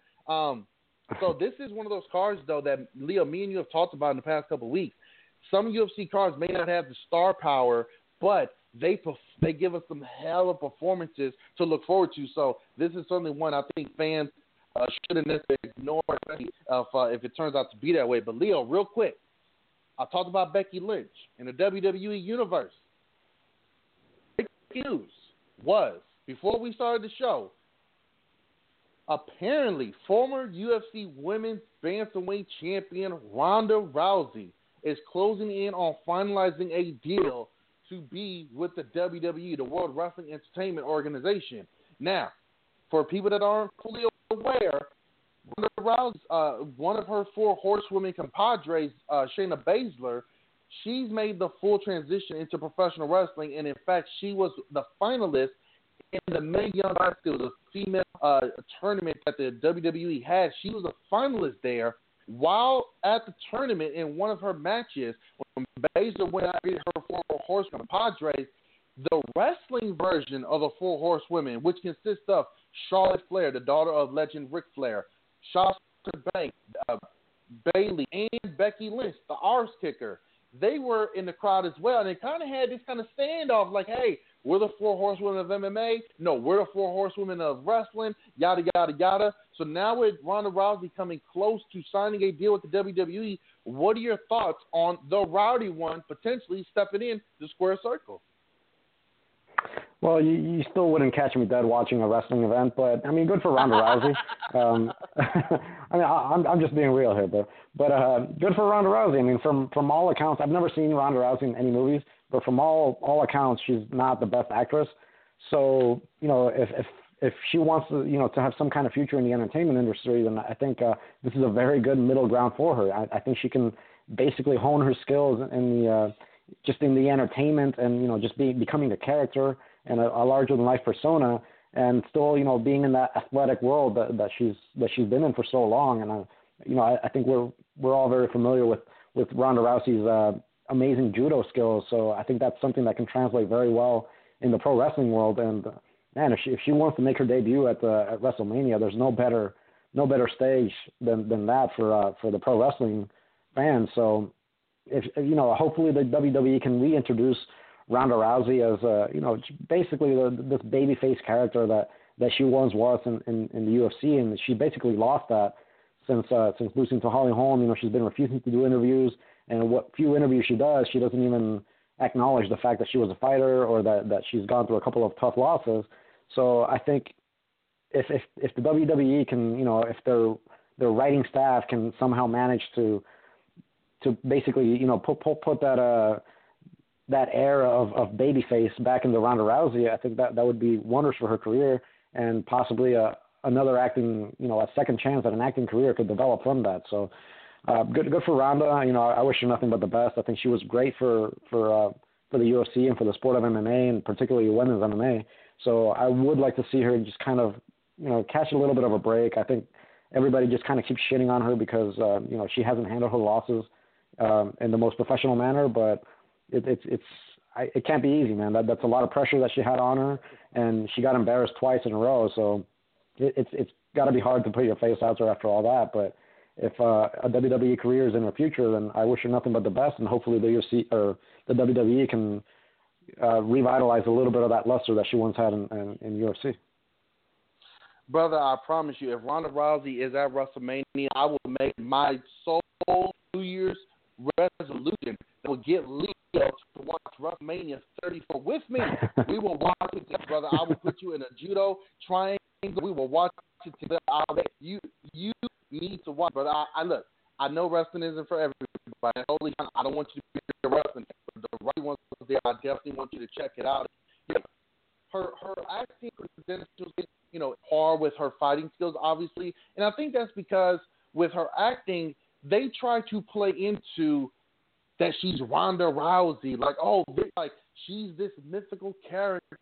Speaker 3: So this is one of those cards, though, that, Leo, me and you have talked about in the past couple of weeks. Some UFC cards may not have the star power, but they give us some hell of performances to look forward to. So this is certainly one I think fans shouldn't necessarily ignore if it turns out to be that way. But, Leo, real quick, I talked about Becky Lynch in the WWE Universe. Breaking news was, before we started the show, apparently former UFC Women's Bantamweight Champion Ronda Rousey is closing in on finalizing a deal to be with the WWE, the World Wrestling Entertainment Organization. Now, for people that aren't fully aware, Ronda Rousey, one of her four horsewomen compadres, Shayna Baszler, she's made the full transition into professional wrestling, and in fact, she was the finalist in the Mae Young Classic, the female tournament that the WWE had. She was a finalist there. While at the tournament, in one of her matches, when Baszler went out to her four horsewomen compadres, the wrestling version of the four horsewomen, which consists of Charlotte Flair, the daughter of legend Ric Flair, Sasha Banks, Bayley, and Becky Lynch, the arse kicker, they were in the crowd as well. And they kind of had this kind of standoff like, hey, we're the four horsewomen of MMA. No, we're the four horsewomen of wrestling, yada, yada, yada. So now with Ronda Rousey coming close to signing a deal with the WWE, what are your thoughts on the Rowdy one potentially stepping in the square circle?
Speaker 4: Well, you still wouldn't catch me dead watching a wrestling event, but I mean, good for Ronda Rousey. I mean, I'm just being real here, but good for Ronda Rousey. I mean, from all accounts, I've never seen Ronda Rousey in any movies, but from all accounts, she's not the best actress. So if she wants to to have some kind of future in the entertainment industry, then I think this is a very good middle ground for her. I think she can basically hone her skills in the just in the entertainment and just becoming a character and a larger than life persona, and still being in that athletic world that she's been in for so long. And I think we're all very familiar with Ronda Rousey's amazing judo skills. So I think that's something that can translate very well in the pro wrestling world. And man, if she wants to make her debut at WrestleMania, there's no better stage than that for the pro wrestling fans. So if hopefully the WWE can reintroduce Ronda Rousey as basically this babyface character that she once was in the UFC, and she basically lost that since losing to Holly Holm. She's been refusing to do interviews, and what few interviews she does, she doesn't even acknowledge the fact that she was a fighter or that she's gone through a couple of tough losses. So I think if the WWE can, if their writing staff can somehow manage to basically put that era of babyface back into Ronda Rousey, I think that would be wonders for her career, and possibly another acting, a second chance at an acting career could develop from that. So good for Ronda. I wish her nothing but the best. I think she was great for the UFC and for the sport of MMA, and particularly women's MMA. So I would like to see her just kind of, catch a little bit of a break. I think everybody just kind of keeps shitting on her because, she hasn't handled her losses in the most professional manner, but it can't be easy, man. That's a lot of pressure that she had on her, and she got embarrassed twice in a row. So it's got to be hard to put your face out there after all that. But if a WWE career is in her future, then I wish her nothing but the best, and hopefully the UFC or the WWE can revitalize a little bit of that luster that she once had in UFC.
Speaker 3: Brother, I promise you, if Ronda Rousey is at WrestleMania, I will make my sole New Year's resolution that will get Leo to watch WrestleMania 34 with me. We will watch it together, brother. I will put you in a judo triangle. We will watch it together. You need to watch, brother. Look, I know wrestling isn't for everybody. I don't want you to be a wrestling. The right ones there, I definitely want you to check it out. Her acting credentials, par with her fighting skills, obviously. And I think that's because with her acting, they try to play into that she's Ronda Rousey. Like she's this mythical character,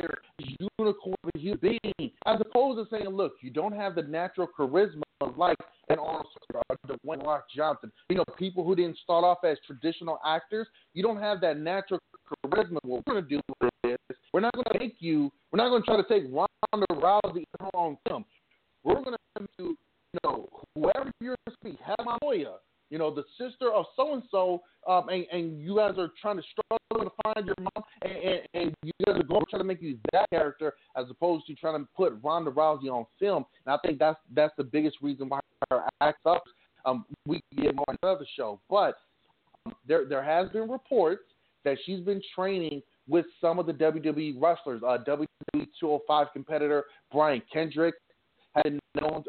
Speaker 3: unicorn human being, as opposed to saying, look, you don't have the natural charisma like an Arnold Schwarzenegger, Dwayne Rock Johnson. People who didn't start off as traditional actors. You don't have that natural charisma. What we're going to do is we're not going to try to take Ronda Rousey in her own film. We're going to do, whoever you're going to speak, Helen Moya, the sister of so-and-so, and you guys are trying to struggle to find your mom, and you guys are going to try to make you that character as opposed to trying to put Ronda Rousey on film. And I think that's the biggest reason why her act up. We can get more on another show. But there has been reports that she's been training with some of the WWE wrestlers. WWE 205 competitor Brian Kendrick had been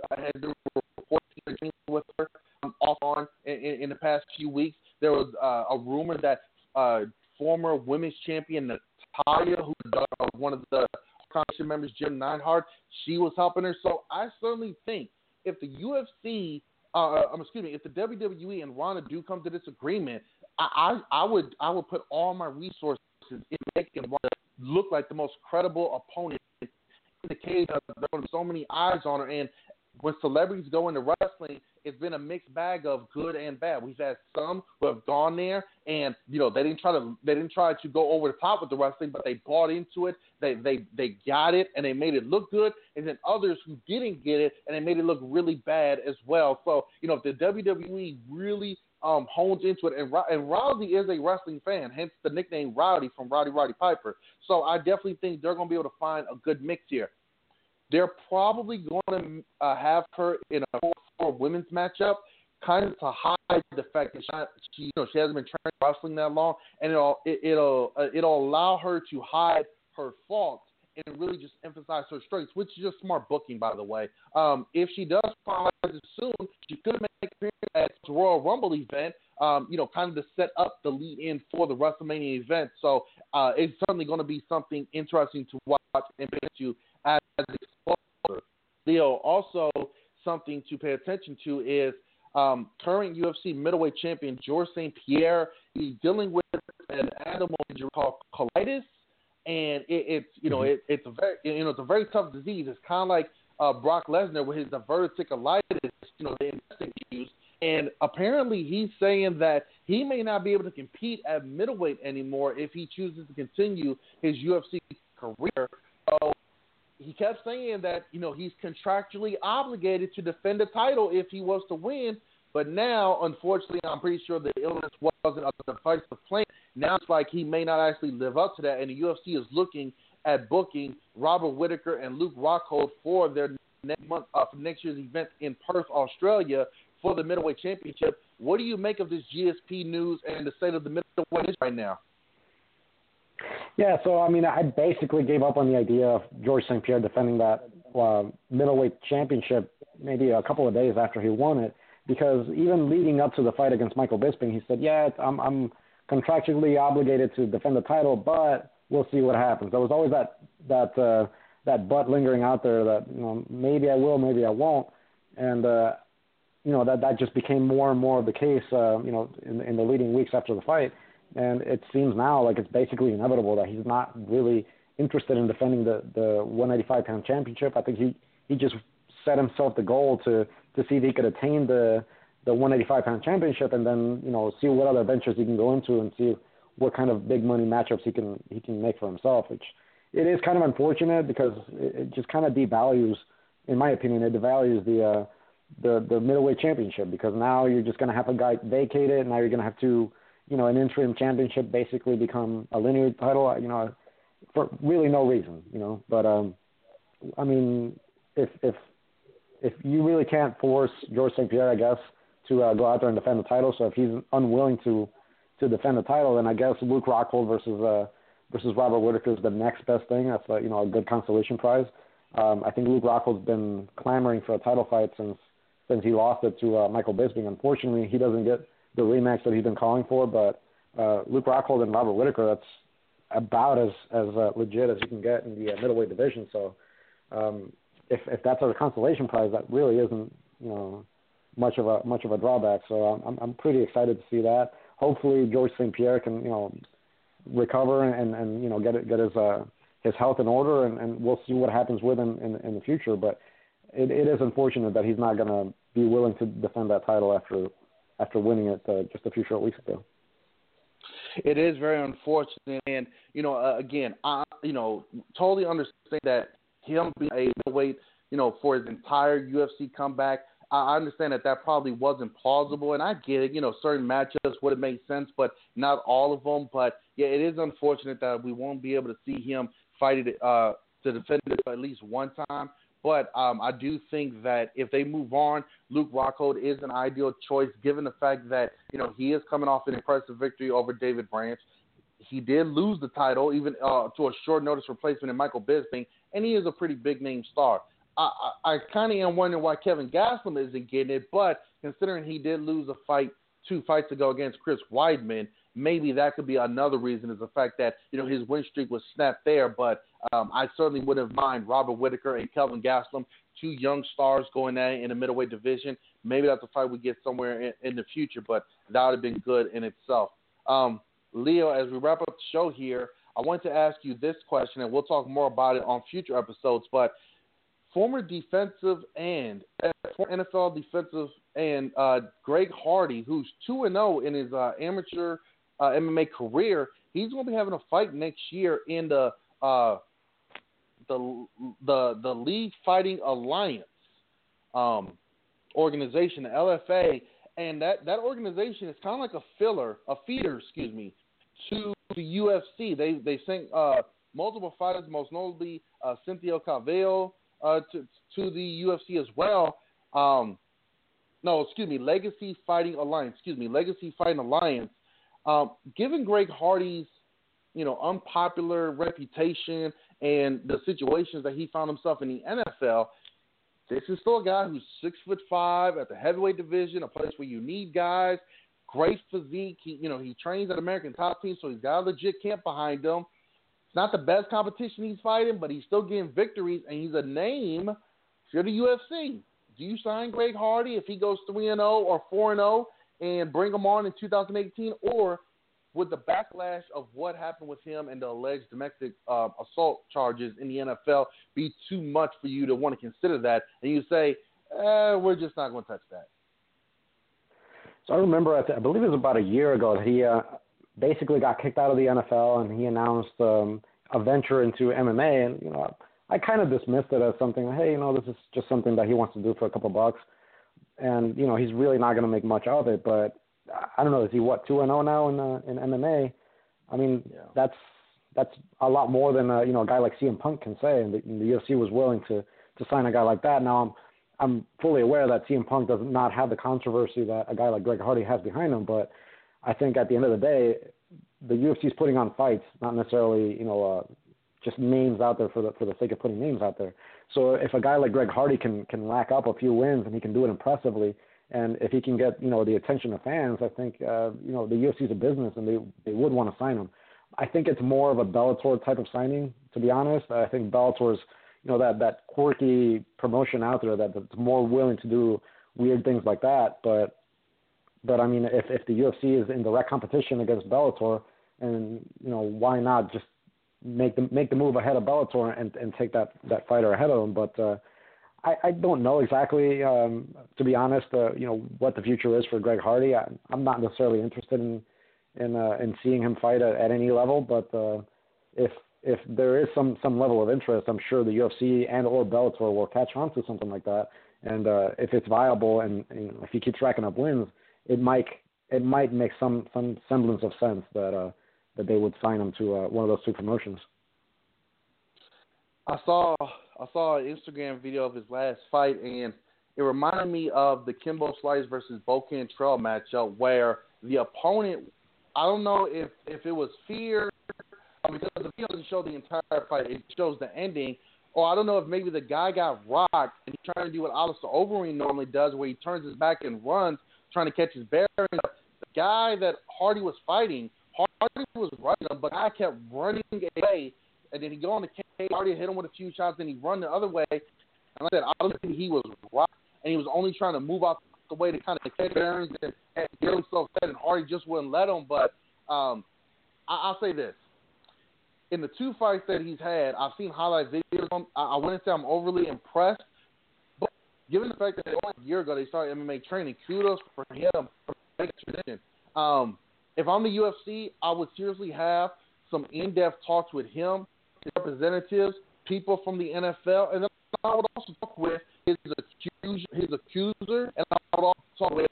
Speaker 3: reported to training with her off on in the past few weeks. There was a rumor that former women's champion Natalya, who was one of the Congress members, Jim Neidhart, she was helping her. So I certainly think if the UFC, if the WWE and Ronda do come to this agreement, I would put all my resources in making Ronda look like the most credible opponent in the cage. There are so many eyes on her, and when celebrities go into wrestling, it's been a mixed bag of good and bad. We've had some who have gone there and they didn't try to go over the top with the wrestling, but they bought into it. They got it and they made it look good. And then others who didn't get it and they made it look really bad as well. So if the WWE really hones into it, and Rousey is a wrestling fan, hence the nickname Rowdy from Rowdy Roddy Piper. So I definitely think they're going to be able to find a good mix here. They're probably going to have her in a 4 women's matchup, kind of to hide the fact that she hasn't been training wrestling that long, and it'll allow her to hide her faults and really just emphasize her strengths, which is just smart booking, by the way. If she does finalize it soon, she could make an appearance at the Royal Rumble event, kind of to set up the lead-in for the WrestleMania event. So it's certainly going to be something interesting to watch and pay attention to as it goes. Leo, also something to pay attention to is current UFC middleweight champion Georges St-Pierre. He's dealing with an animal injury called colitis. And it's a very tough disease. It's kind of like Brock Lesnar with his diverticulitis, the intestine issues. And apparently he's saying that he may not be able to compete at middleweight anymore if he chooses to continue his UFC career. So he kept saying that, he's contractually obligated to defend the title if he was to win. But now, unfortunately, I'm pretty sure the illness wasn't up to the fight of plan. Now it's like he may not actually live up to that, and the UFC is looking at booking Robert Whittaker and Luke Rockhold for their next year's event in Perth, Australia, for the middleweight championship. What do you make of this GSP news and the state of the middleweight right now?
Speaker 4: Yeah, so I basically gave up on the idea of Georges St-Pierre defending that middleweight championship maybe a couple of days after he won it, because even leading up to the fight against Michael Bisping, he said, "Yeah, I'm contractually obligated to defend the title, but we'll see what happens." There was always that but lingering out there that maybe I will, maybe I won't, and that just became more and more of the case in the leading weeks after the fight, and it seems now like it's basically inevitable that he's not really interested in defending the 185-pound championship. I think he just set himself the goal to see if he could attain the 185-pound championship, and then see what other ventures he can go into and see what kind of big money matchups he can make for himself. Which it is kind of unfortunate because it just kind of devalues, in my opinion, the middleweight championship, because now you're just going to have a guy vacate it, and now you're going to have an interim championship basically become a linear title, for really no reason, But if you really can't force Georges St-Pierre, I guess, to go out there and defend the title. So if he's unwilling to defend the title, then I guess Luke Rockhold versus Robert Whittaker is the next best thing. That's a good consolation prize. I think Luke Rockhold's been clamoring for a title fight since he lost it to Michael Bisping. Unfortunately, he doesn't get the rematch that he's been calling for. But Luke Rockhold and Robert Whittaker, that's about as legit as you can get in the middleweight division. So if that's a consolation prize, that really isn't much of a drawback. So I'm pretty excited to see that. Hopefully Georges St-Pierre can recover and get his health in order, and we'll see what happens with him in the future. But it is unfortunate that he's not going to be willing to defend that title after winning it just a few short weeks ago.
Speaker 3: It is very unfortunate, and again, I totally understand that him being a middleweight, for his entire UFC comeback, I understand that probably wasn't plausible, and I get it. Certain matchups would have made sense, but not all of them. But yeah, it is unfortunate that we won't be able to see him fight it to defend it at least one time. But I do think that if they move on, Luke Rockhold is an ideal choice, given the fact that he is coming off an impressive victory over David Branch. He did lose the title, even to a short notice replacement in Michael Bisping, and he is a pretty big name star. I kind of am wondering why Kevin Gastelum isn't getting it, but considering he did lose a fight 2 fights ago against Chris Weidman, maybe that could be another reason, is the fact that his win streak was snapped there. But I certainly wouldn't mind Robert Whittaker and Kelvin Gastelum, 2 young stars going at it in the middleweight division. Maybe that's a fight we get somewhere in the future, but that would have been good in itself. Leo, as we wrap up the show here, I want to ask you this question, and we'll talk more about it on future episodes, but former NFL defensive end Greg Hardy, who's 2-0 in his amateur MMA career, he's going to be having a fight next year in the League Fighting Alliance organization, the LFA, and that organization is kind of like a feeder, to the UFC. They sent multiple fighters, most notably Cynthia Calvillo, to the UFC as well. Legacy Fighting Alliance. Legacy Fighting Alliance. Given Greg Hardy's unpopular reputation and the situations that he found himself in the NFL, this is still a guy who's 6'5" at the heavyweight division, a place where you need guys, great physique. He trains at American Top Team, so he's got a legit camp behind him. It's not the best competition he's fighting, but he's still getting victories, and he's a name for the UFC. Do you sign Greg Hardy if he goes 3-0 or 4-0 and bring him on in 2018, or would the backlash of what happened with him and the alleged domestic assault charges in the NFL be too much for you to want to consider that? And you say, we're just not going to touch that.
Speaker 4: So I remember, I believe it was about a year ago, that he basically got kicked out of the NFL, and he announced a venture into MMA. And, I kind of dismissed it as something, hey, this is just something that he wants to do for a couple bucks. And, he's really not going to make much of it. But I don't know, is he 2-0 now in MMA? I mean, that's a lot more than a guy like CM Punk can say, and the UFC was willing to sign a guy like that. Now I'm fully aware that CM Punk does not have the controversy that a guy like Greg Hardy has behind him, but I think at the end of the day, the UFC is putting on fights, not necessarily just names out there for the sake of putting names out there. So if a guy like Greg Hardy can rack up a few wins and he can do it impressively, and if he can get, the attention of fans, I think, the UFC is a business and they would want to sign him. I think it's more of a Bellator type of signing, to be honest. I think Bellator's, that quirky promotion out there that's more willing to do weird things like that. But I mean, if the UFC is in direct competition against Bellator, and, why not just make the move ahead of Bellator and take that fighter ahead of them. But I don't know exactly, to be honest, what the future is for Greg Hardy. I'm not necessarily interested in seeing him fight at any level, but if there is some level of interest, I'm sure the UFC and or Bellator will catch on to something like that. And if it's viable and if he keeps racking up wins, it might make some semblance of sense that they would sign him to one of those two promotions.
Speaker 3: I saw an Instagram video of his last fight, and it reminded me of the Kimbo Slice versus Bo Cantrell matchup, where the opponent, I don't know if it was fear, because the video doesn't show the entire fight, it shows the ending, or I don't know if maybe the guy got rocked and he's trying to do what Alistair Overeem normally does, where he turns his back and runs, trying to catch his bearings. The guy that Hardy was fighting, Hardy was running him, but I kept running away, and then he go on the cage. Hardy hit him with a few shots, then he run the other way. And like I said, I don't think he was rocked, and he was only trying to move out the way to kind of catch bearings and get himself fed, and Hardy just wouldn't let him. But I'll say this. In the two fights that he's had, I've seen highlight videos of him. I wouldn't say I'm overly impressed, but given the fact that only a year ago they started MMA training, kudos for him for making a transition. If I'm the UFC, I would seriously have some in-depth talks with him, his representatives, people from the NFL, and then I would also talk with his accuser, and I would also talk with,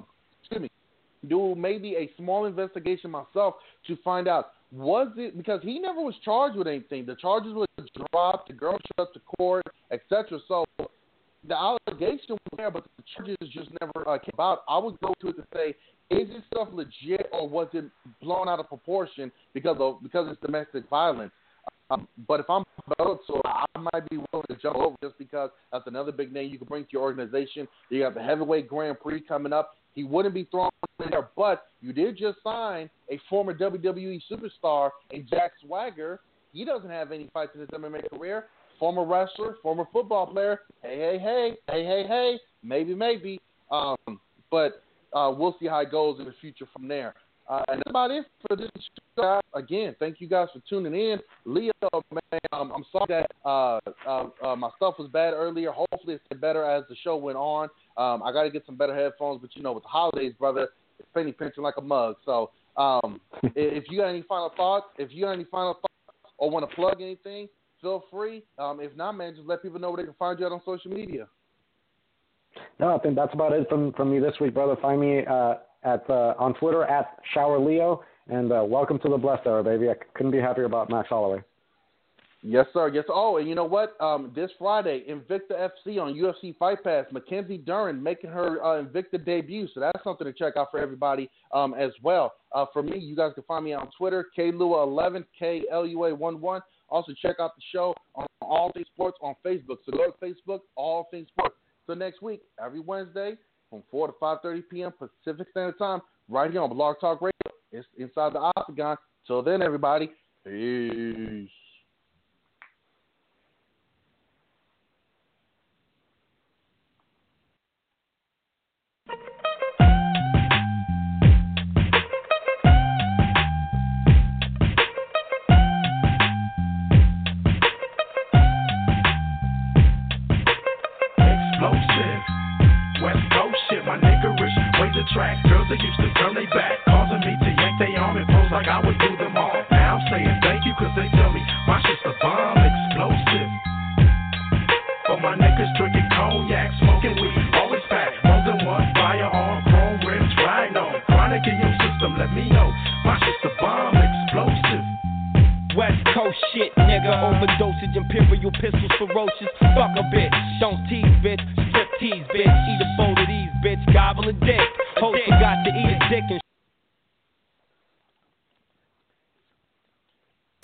Speaker 3: do maybe a small investigation myself to find out, was it, because he never was charged with anything. The charges were dropped, the girl showed up to court, etc. So the allegation was there, but the charges just never came about. I would go to it to say, is this stuff legit, or was it blown out of proportion because it's domestic violence? But if I'm Bellator, I might be willing to jump over just because that's another big name you can bring to your organization. You have the heavyweight Grand Prix coming up. He wouldn't be thrown in there, but you did just sign a former WWE superstar in Jack Swagger. He doesn't have any fights in his MMA career. Former wrestler, former football player. Hey, maybe. But we'll see how it goes in the future from there. And that's about it for this show. Again, thank you guys for tuning in. Leo, man, I'm sorry that my stuff was bad earlier. Hopefully it's get better as the show went on. I got to get some better headphones, but with the holidays, brother, it's penny pinching like a mug. So if you got any final thoughts, or want to plug anything, feel free. If not, man, just let people know where they can find you out on social media.
Speaker 4: No, I think that's about it from me this week, brother. Find me on Twitter at ShowerLeo, and welcome to the Blessed Era, baby. I couldn't be happier about Max Holloway.
Speaker 3: Yes, sir. Yes. Oh, and you know what? This Friday, Invicta FC on UFC Fight Pass, Mackenzie Dern making her Invicta debut. So that's something to check out for everybody as well. For me, you guys can find me on Twitter, KLUA11, KLUA11. Also, check out the show on All Things Sports on Facebook. So go to Facebook, All Things Sports. So next week, every Wednesday from 4 to 5:30 p.m. Pacific Standard Time, right here on Blog Talk Radio. It's Inside the Octagon. Till then, everybody, peace.
Speaker 2: Track. Girls that used to turn their back, causing me to yank their arm and pose like I would do them all. Now I'm saying thank you cause they tell me my shit's the bomb explosive. For my niggas drinking cognac, smoking weed, always packed, more than one firearm, chrome rims, rhino, chronic in your system, let me know, my shit's the bomb explosive.
Speaker 1: West Coast shit, nigga, overdosage, imperial pistols, ferocious, fuck a bitch, don't tease, bitch, strip tease, bitch, eat a bowl of these, bitch, gobble a dick, host forgot to eat a dick and